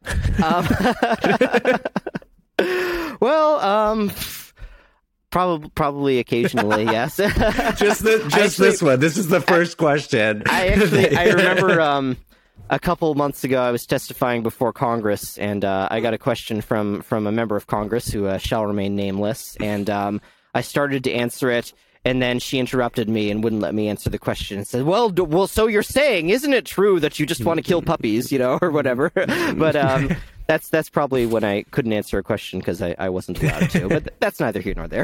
um, well, um, probably, probably occasionally, yes. just the, just actually, this one. This is the first I, question. I actually, I remember, um, a couple months ago, I was testifying before Congress, and uh, I got a question from from a member of Congress who uh, shall remain nameless, and um, I started to answer it. And then she interrupted me and wouldn't let me answer the question and said, well, d- well, so you're saying, isn't it true that you just want to kill puppies, you know, or whatever? But um, that's that's probably when I couldn't answer a question because I, I wasn't allowed to. But th- that's neither here nor there.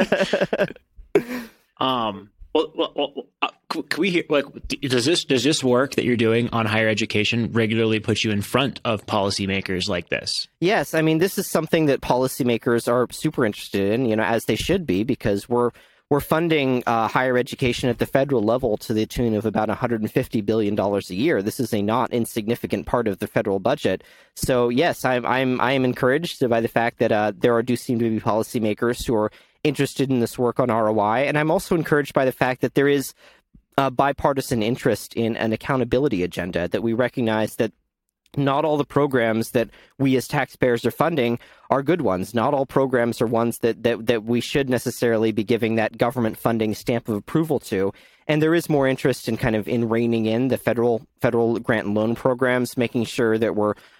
um. Well, well, well uh, can we hear, like, does this does this work that you're doing on higher education regularly put you in front of policymakers like this? Yes. I mean, this is something that policymakers are super interested in, you know, as they should be, because we're We're funding uh, higher education at the federal level to the tune of about one hundred fifty billion dollars a year. This is a not insignificant part of the federal budget. So yes, I'm I'm I am encouraged by the fact that uh, there are, do seem to be policymakers who are interested in this work on R O I, and I'm also encouraged by the fact that there is a bipartisan interest in an accountability agenda, that we recognize that not all the programs that we as taxpayers are funding are good ones. Not all programs are ones that, that, that we should necessarily be giving that government funding stamp of approval to. And there is more interest in kind of in reining in the federal federal grant and loan programs, making sure that we're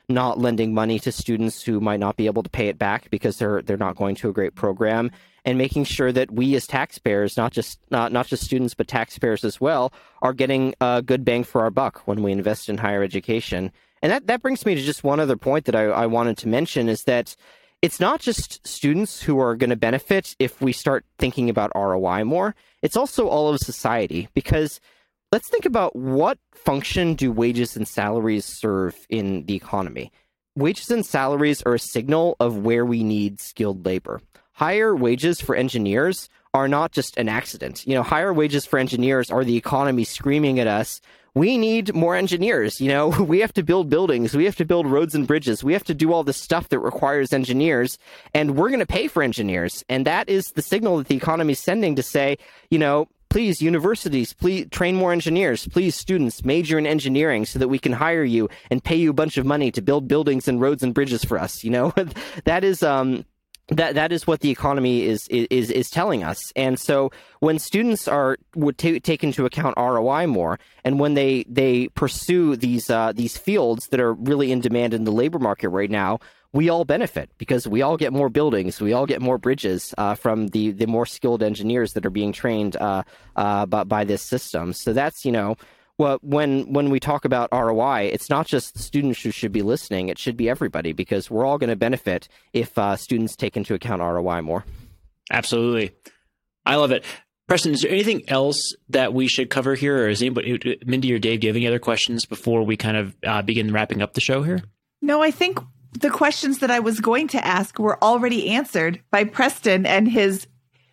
not lending money to students who might not be able to pay it back because they're they're not going to a great program, and making sure that we as taxpayers, not just not not just students but taxpayers as well, are getting a good bang for our buck when we invest in higher education. And that, that brings me to just one other point that I, I wanted to mention, is that it's not just students who are going to benefit if we start thinking about R O I more. It's also all of society, because let's think about what function do wages and salaries serve in the economy. Wages and salaries are a signal of where we need skilled labor. Higher wages for engineers are not just an accident. You know, higher wages for engineers are the economy screaming at us, we need more engineers. You know, we have to build buildings. We have to build roads and bridges. We have to do all this stuff that requires engineers, and we're going to pay for engineers. And that is the signal that the economy is sending to say, you know, please, universities, please train more engineers. Please, students, major in engineering so that we can hire you and pay you a bunch of money to build buildings and roads and bridges for us. You know, that is, um, That that is what the economy is is is telling us. And so when students are would t- take into account R O I more, and when they they pursue these uh, these fields that are really in demand in the labor market right now, we all benefit, because we all get more buildings, we all get more bridges uh, from the the more skilled engineers that are being trained uh, uh, by, by this system. So that's, you know. Well, when when we talk about R O I, it's not just students who should be listening. It should be everybody, because we're all going to benefit if uh, students take into account R O I more. Absolutely. I love it. Preston, is there anything else that we should cover here? Or is anybody, Mindy or Dave, do you have any other questions before we kind of uh, begin wrapping up the show here? No, I think the questions that I was going to ask were already answered by Preston and his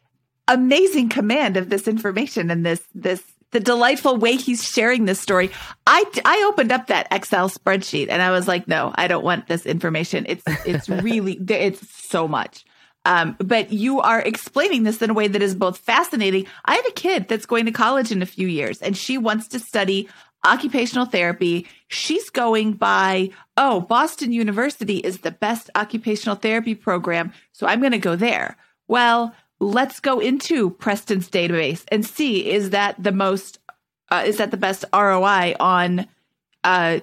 amazing command of this information and this this. the delightful way he's sharing this story. I, I opened up that Excel spreadsheet and I was like, no, I don't want this information. It's, it's really, it's so much. Um, but you are explaining this in a way that is both fascinating. I have a kid that's going to college in a few years, and she wants to study occupational therapy. She's going by, oh, Boston University is the best occupational therapy program, so I'm going to go there. Well, let's go into Preston's database and see, is that the most, uh, is that the best R O I on, uh,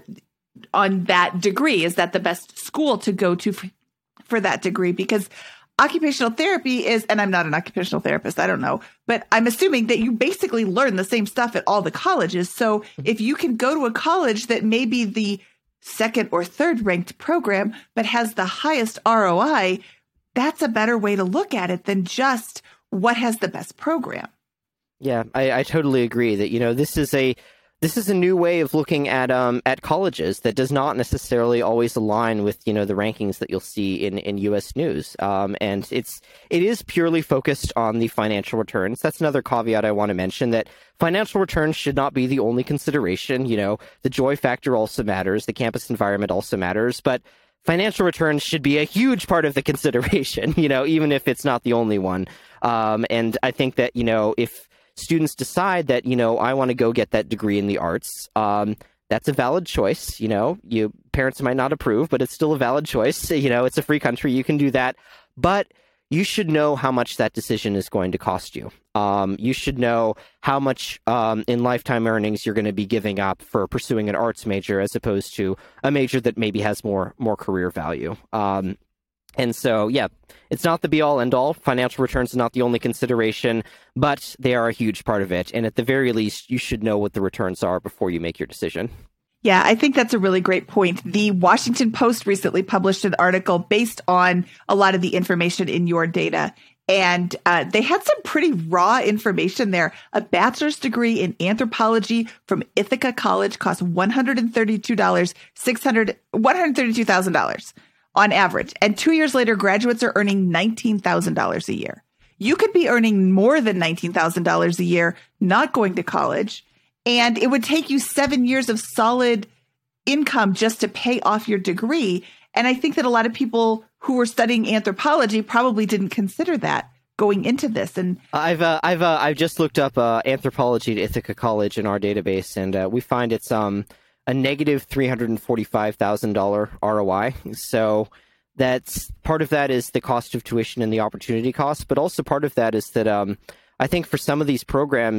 on that degree? Is that the best school to go to for, for that degree? Because occupational therapy is, and I'm not an occupational therapist, I don't know, but I'm assuming that you basically learn the same stuff at all the colleges. So if you can go to a college that may be the second or third ranked program, but has the highest R O I, that's a better way to look at it than just what has the best program. Yeah, I, I totally agree that, you know, this is a this is a new way of looking at um at colleges that does not necessarily always align with, you know, the rankings that you'll see in, in U S News. Um, and it's it is purely focused on the financial returns. That's another caveat I want to mention, that financial returns should not be the only consideration. You know, the joy factor also matters. The campus environment also matters. But financial returns should be a huge part of the consideration, you know, even if it's not the only one. Um, and I think that, you know, if students decide that, you know, I want to go get that degree in the arts, um, that's a valid choice. You know, you parents might not approve, but it's still a valid choice. You know, it's a free country. You can do that. But you should know how much that decision is going to cost you. Um, you should know how much um, in lifetime earnings you're going to be giving up for pursuing an arts major, as opposed to a major that maybe has more more career value. Um, and so, yeah, it's not the be-all, end-all. Financial returns are not the only consideration, but they are a huge part of it. And at the very least, you should know what the returns are before you make your decision. Yeah, I think that's a really great point. The Washington Post recently published an article based on a lot of the information in your data. And uh, they had some pretty raw information there. A bachelor's degree in anthropology from Ithaca College costs one hundred thirty-two thousand six hundred dollars, one hundred thirty-two thousand dollars on average. And two years later, graduates are earning nineteen thousand dollars a year. You could be earning more than nineteen thousand dollars a year not going to college. And it would take you seven years of solid income just to pay off your degree. And I think that a lot of people who were studying anthropology probably didn't consider that going into this. And I've uh, I've uh, I've just looked up uh, anthropology at Ithaca College in our database, and uh, we find it's um a negative three hundred forty-five thousand dollars R O I. So that's part of that is the cost of tuition and the opportunity cost, but also part of that is that um I think for some of these programs,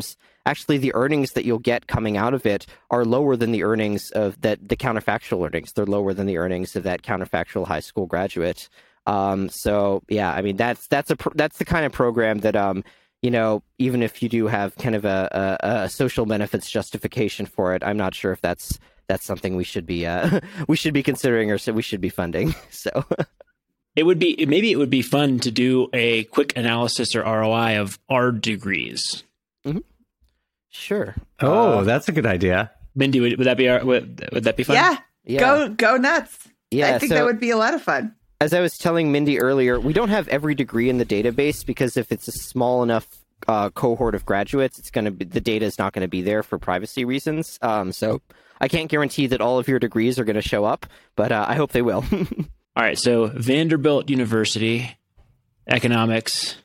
actually the earnings that you'll get coming out of it are lower than the earnings of that the counterfactual earnings. They're lower than the earnings of that counterfactual high school graduate. Um, so yeah, I mean that's that's a that's the kind of program that um you know, even if you do have kind of a, a, a social benefits justification for it, I'm not sure if that's that's something we should be uh, we should be considering or so we should be funding. So it would be maybe it would be fun to do a quick analysis or R O I of our degrees. Mm-hmm. Sure. Oh, uh, that's a good idea. Mindy, would, would that be would, would that be fun? Yeah. yeah. Go go nuts. Yeah, I think so, that would be a lot of fun. As I was telling Mindy earlier, we don't have every degree in the database because if it's a small enough uh, cohort of graduates, it's going to be the data is not going to be there for privacy reasons. Um, so I can't guarantee that all of your degrees are going to show up, but uh, I hope they will. All right. So Vanderbilt University, economics.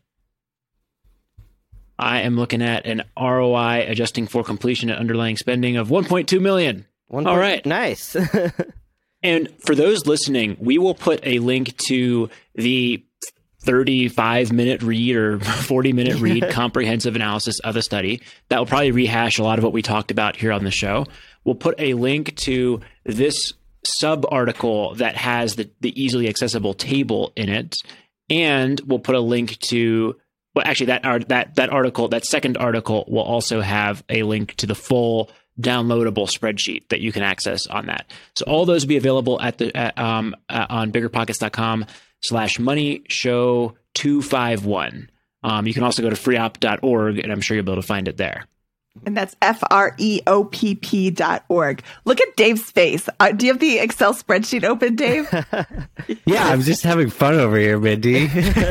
I am looking at an R O I adjusting for completion and underlying spending of one point two million. One all point, right. Nice. And for those listening, we will put a link to the thirty-five minute read or forty minute read comprehensive analysis of the study. That will probably rehash a lot of what we talked about here on the show. We'll put a link to this sub article that has the, the easily accessible table in it. And we'll put a link to, well, actually that, art, that, that article, that second article will also have a link to the full downloadable spreadsheet that you can access on that. So all those will be available at the at, um, uh, on biggerpockets.com slash money show two five one. Um, you can also go to free op dot org, and I'm sure you'll be able to find it there. And that's F R E O P P dot org. Look at Dave's face. Uh, do you have the Excel spreadsheet open, Dave? Yeah, I'm just having fun over here, Mindy.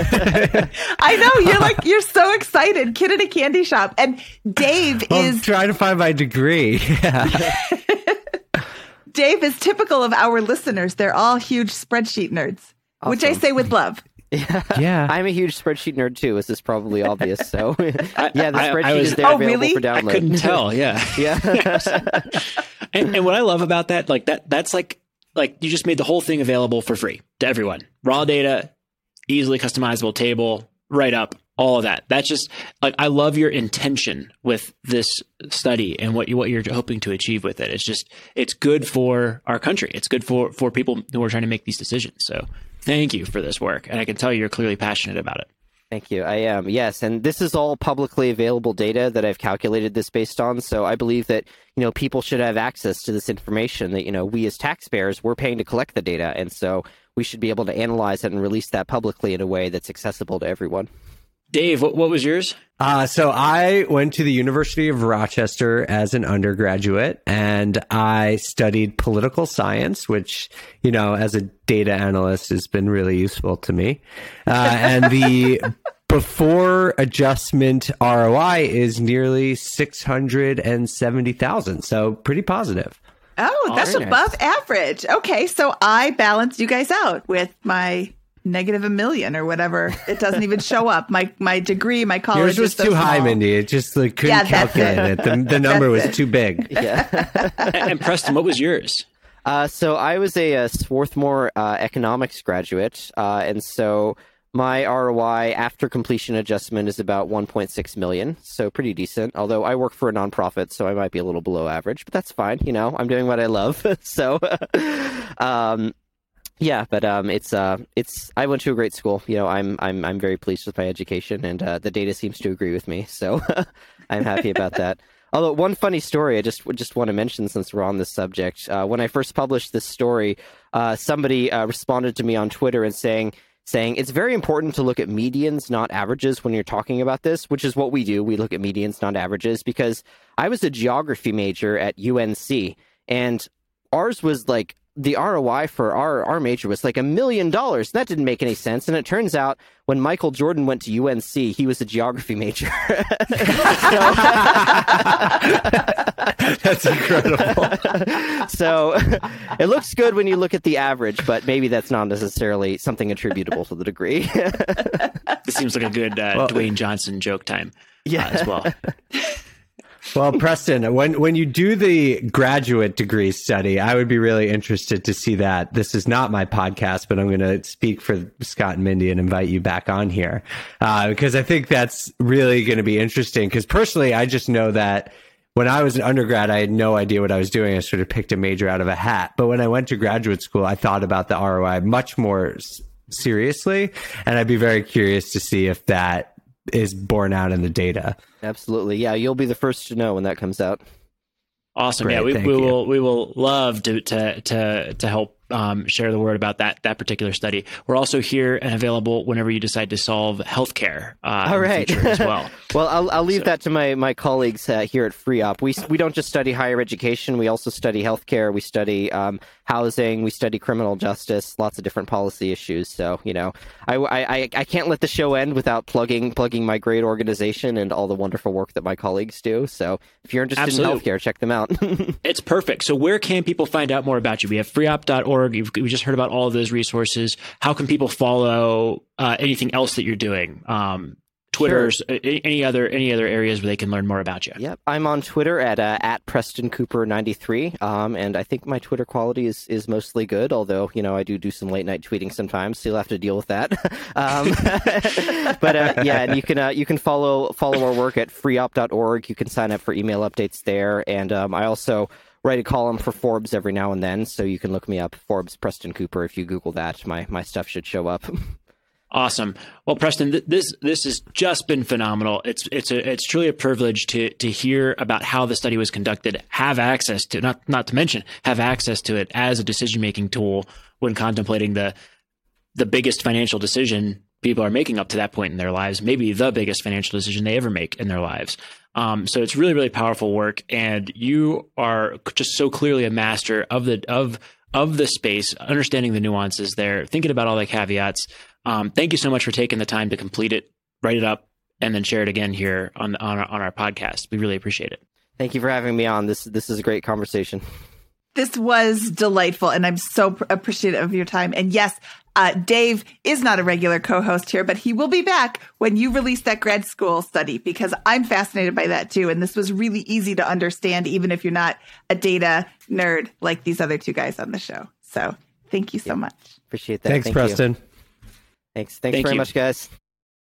I know. You're like, you're so excited. Kid in a candy shop. And Dave well, is... I'm trying to find my degree. Yeah. Dave is typical of our listeners. They're all huge spreadsheet nerds, awesome. Which I say with love. Yeah. yeah, I'm a huge spreadsheet nerd too. This is probably obvious. So, I, yeah, the spreadsheet I, I was, is there oh, available really? for download. I couldn't tell. Yeah, yeah. and, and what I love about that, like that, that's like, like you just made the whole thing available for free to everyone. Raw data, easily customizable table, write up, all of that. That's just like I love your intention with this study and what you what you're hoping to achieve with it. It's just it's good for our country. It's good for for people who are trying to make these decisions. So. Thank you for this work. And I can tell you're clearly passionate about it. Thank you. I am. Yes. And this is all publicly available data that I've calculated this based on. So I believe that, you know, people should have access to this information that, you know, we as taxpayers, we're paying to collect the data. And so we should be able to analyze it and release that publicly in a way that's accessible to everyone. Dave, what, what was yours? Uh, so I went to the University of Rochester as an undergraduate, and I studied political science, which, you know, as a data analyst has been really useful to me. Uh, and the before adjustment R O I is nearly six hundred seventy thousand. So pretty positive. Oh, that's Very above nice. average. Okay, so I balanced you guys out with my negative a million or whatever. It doesn't even show up. My my degree, my college Yours was is so too high, small. Mindy. It just like, couldn't Yeah, that's calculate it. it. The, the number was That's it. too big. Yeah. and, and Preston, what was yours? Uh, so I was a, a Swarthmore uh, economics graduate. Uh, and so my R O I after completion adjustment is about one point six million. So pretty decent. Although I work for a nonprofit, so I might be a little below average, but that's fine. You know, I'm doing what I love. so, um, Yeah, but um, it's uh, it's. I went to a great school. You know, I'm I'm I'm very pleased with my education, and uh, the data seems to agree with me. So I'm happy about that. Although one funny story, I just just want to mention since we're on this subject. Uh, when I first published this story, uh, somebody uh, responded to me on Twitter and saying saying it's very important to look at medians, not averages, when you're talking about this, which is what we do. We look at medians, not averages, because I was a geography major at U N C, and ours was like. The R O I for our, our major was like a million dollars. That didn't make any sense. And it turns out when Michael Jordan went to U N C, he was a geography major. That's incredible. So it looks good when you look at the average, but maybe that's not necessarily something attributable to the degree. This seems like a good uh, Well, Dwayne Johnson joke time Yeah. uh, as well. Well, Preston, when when you do the graduate degree study, I would be really interested to see that. This is not my podcast, but I'm going to speak for Scott and Mindy and invite you back on here uh, because I think that's really going to be interesting. Because personally, I just know that when I was an undergrad, I had no idea what I was doing. I sort of picked a major out of a hat. But when I went to graduate school, I thought about the R O I much more s- seriously, and I'd be very curious to see if that is borne out in the data. Absolutely. Yeah, you'll be the first to know when that comes out. Awesome. Great, yeah, we, thank we you. will we will love to to to to help um, share the word about that that particular study. We're also here and available whenever you decide to solve healthcare uh, All in right. the future as well. Well, I'll I'll leave So- that to my my colleagues uh, here at FreeOp. We we don't just study higher education. We also study healthcare. We study um, housing. We study criminal justice. Lots of different policy issues. So you know, I, I I can't let the show end without plugging plugging my great organization and all the wonderful work that my colleagues do. So if you're interested Absolutely. in healthcare, check them out. It's perfect. So where can people find out more about you? We have free op dot org. You've, we just heard about all of those resources. How can people follow uh, anything else that you're doing? Um, Twitter's, Sure. a- any other any other areas where they can learn more about you? Yep, I'm on Twitter at uh, at Preston Cooper ninety-three, um, and I think my Twitter quality is, is mostly good. Although you know I do do some late night tweeting sometimes, so you'll have to deal with that. um, but uh, yeah, and you can uh, you can follow follow our work at free op dot org. You can sign up for email updates there, and um, I also write a column for Forbes every now and then, so you can look me up, Forbes Preston Cooper. If you Google that, my my stuff should show up. Awesome. Well, Preston, th- this this has just been phenomenal. It's it's a it's truly a privilege to to hear about how the study was conducted, have access to not not to mention have access to it as a decision making tool when contemplating the the biggest financial decision people are making up to that point in their lives, maybe the biggest financial decision they ever make in their lives. Um, so it's really really powerful work, and you are just so clearly a master of the of of the space, understanding the nuances there, thinking about all the caveats. Um, thank you so much for taking the time to complete it, write it up, and then share it again here on on our, on our podcast. We really appreciate it. Thank you for having me on. This this is a great conversation. This was delightful, and I'm so pr- appreciative of your time. And yes, uh, Dave is not a regular co-host here, but he will be back when you release that grad school study, because I'm fascinated by that too. And this was really easy to understand, even if you're not a data nerd like these other two guys on the show. So thank you so much. Appreciate that. Thanks, Thank Preston. You. Thanks. Thanks Thank very you. much, guys.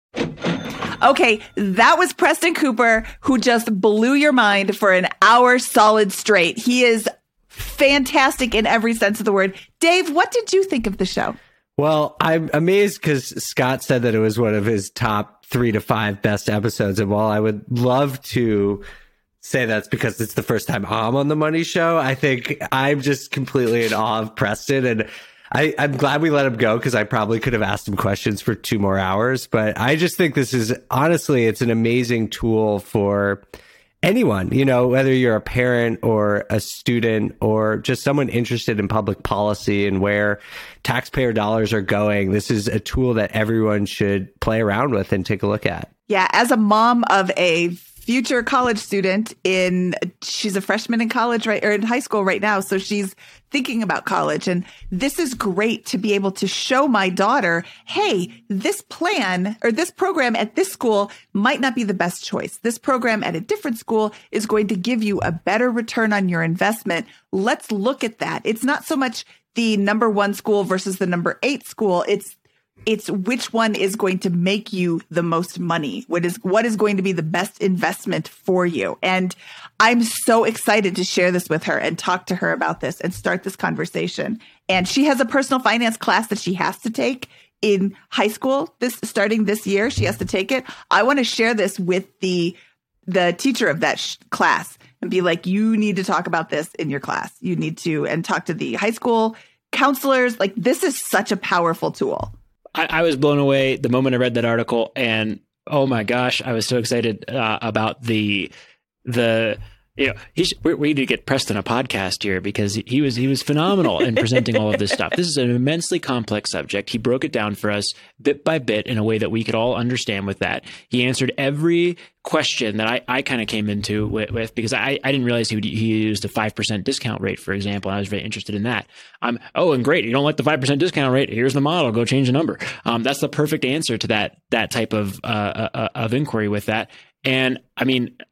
Okay, that was Preston Cooper, who just blew your mind for an hour solid straight. He is fantastic in every sense of the word. Dave, what did you think of the show? Well, I'm amazed because Scott said that it was one of his top three to five best episodes. And while I would love to say that's because it's the first time I'm on the Money Show, I think I'm just completely in awe of Preston. And I, I'm glad we let him go because I probably could have asked him questions for two more hours. But I just think this is, honestly, it's an amazing tool for anyone, you know, whether you're a parent or a student or just someone interested in public policy and where taxpayer dollars are going. This is a tool that everyone should play around with and take a look at. Yeah, as a mom of a future college student in, she's a freshman in college, right, or in high school right now. So she's thinking about college. And this is great to be able to show my daughter, hey, this plan or this program at this school might not be the best choice. This program at a different school is going to give you a better return on your investment. Let's look at that. It's not so much the number one school versus the number eight school. It's It's which one is going to make you the most money. What is what is going to be the best investment for you? And I'm so excited to share this with her and talk to her about this and start this conversation. And she has a personal finance class that she has to take in high school. This starting this year, she has to take it. I want to share this with the the teacher of that sh- class and be like, you need to talk about this in your class. You need to and talk to the high school counselors. Like, this is such a powerful tool. I, I was blown away the moment I read that article, and oh my gosh, I was so excited uh, about the the. You know, he's, we we need to get Preston a podcast here because he, he was he was phenomenal in presenting all of this stuff. This is an immensely complex subject. He broke it down for us bit by bit in a way that we could all understand with that. He answered every question that I, I kind of came into with, with because I, I didn't realize he would, he used a five percent discount rate, for example. And I was very interested in that. Um, oh, and great. You don't like the five percent discount rate. Here's the model. Go change the number. Um, that's the perfect answer to that, that type of, uh, uh, of inquiry with that. And I mean,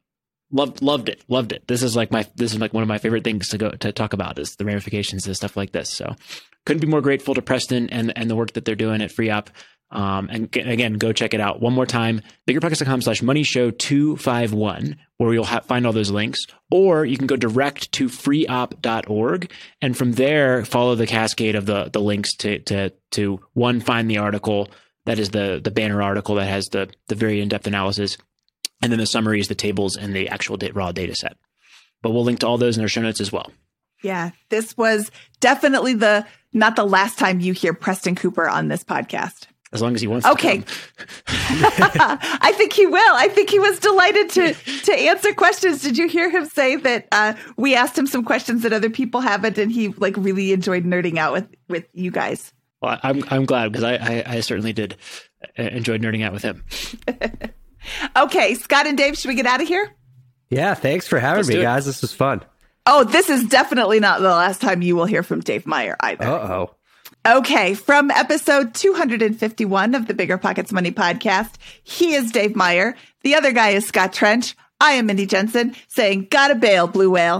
Loved, loved it. Loved it. This is like my, this is like one of my favorite things to go to talk about is the ramifications of stuff like this. So couldn't be more grateful to Preston and, and the work that they're doing at FreeUp. Um, and g- again, go check it out one more time, biggerpockets.com slash money show two five one, where you'll ha- find all those links, or you can go direct to freeup dot org. And from there, follow the cascade of the, the links to, to, to one, find the article. That is the, the banner article that has the, the very in-depth analysis. And then the summaries, the tables, and the actual da- raw data set. But we'll link to all those in our show notes as well. Yeah, this was definitely the not the last time you hear Preston Cooper on this podcast. As long as he wants okay. to come. I think he will. I think he was delighted to to answer questions. Did you hear him say that uh, we asked him some questions that other people haven't, and he like really enjoyed nerding out with, with you guys? Well, I'm I'm glad because I, I, I certainly did enjoy nerding out with him. Okay, Scott and Dave, should we get out of here? Yeah, thanks for having Let's me, do it. guys. This was fun. Oh, this is definitely not the last time you will hear from Dave Meyer either. Uh-oh. Okay, from episode two hundred fifty-one of the Bigger Pockets Money podcast, he is Dave Meyer. The other guy is Scott Trench. I am Mindy Jensen saying, gotta bail, blue whale.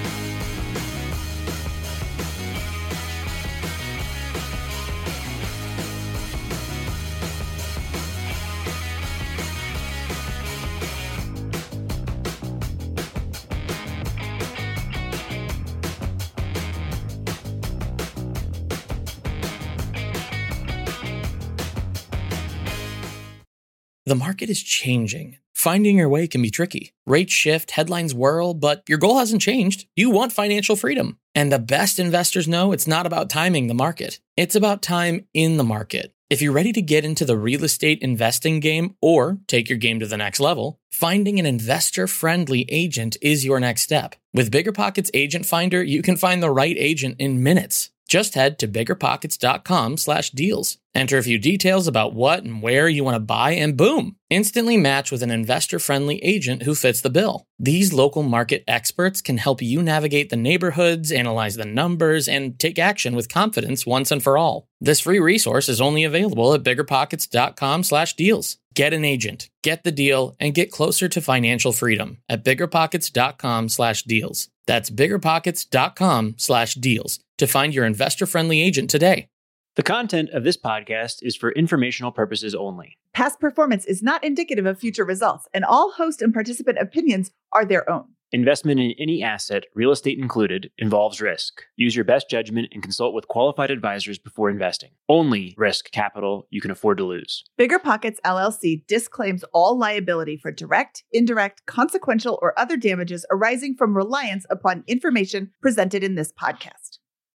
The market is changing. Finding your way can be tricky. Rates shift, headlines whirl, but your goal hasn't changed. You want financial freedom. And the best investors know it's not about timing the market. It's about time in the market. If you're ready to get into the real estate investing game or take your game to the next level, finding an investor-friendly agent is your next step. With BiggerPockets Agent Finder, you can find the right agent in minutes. Just head to biggerpockets.com slash deals. Enter a few details about what and where you want to buy, and boom, instantly match with an investor-friendly agent who fits the bill. These local market experts can help you navigate the neighborhoods, analyze the numbers, and take action with confidence once and for all. This free resource is only available at biggerpockets.com slash deals. Get an agent, get the deal, and get closer to financial freedom at biggerpockets.com slash deals. That's biggerpockets.com slash deals to find your investor-friendly agent today. The content of this podcast is for informational purposes only. Past performance is not indicative of future results, and all host and participant opinions are their own. Investment in any asset, real estate included, involves risk. Use your best judgment and consult with qualified advisors before investing. Only risk capital you can afford to lose. Bigger Pockets L L C disclaims all liability for direct, indirect, consequential, or other damages arising from reliance upon information presented in this podcast.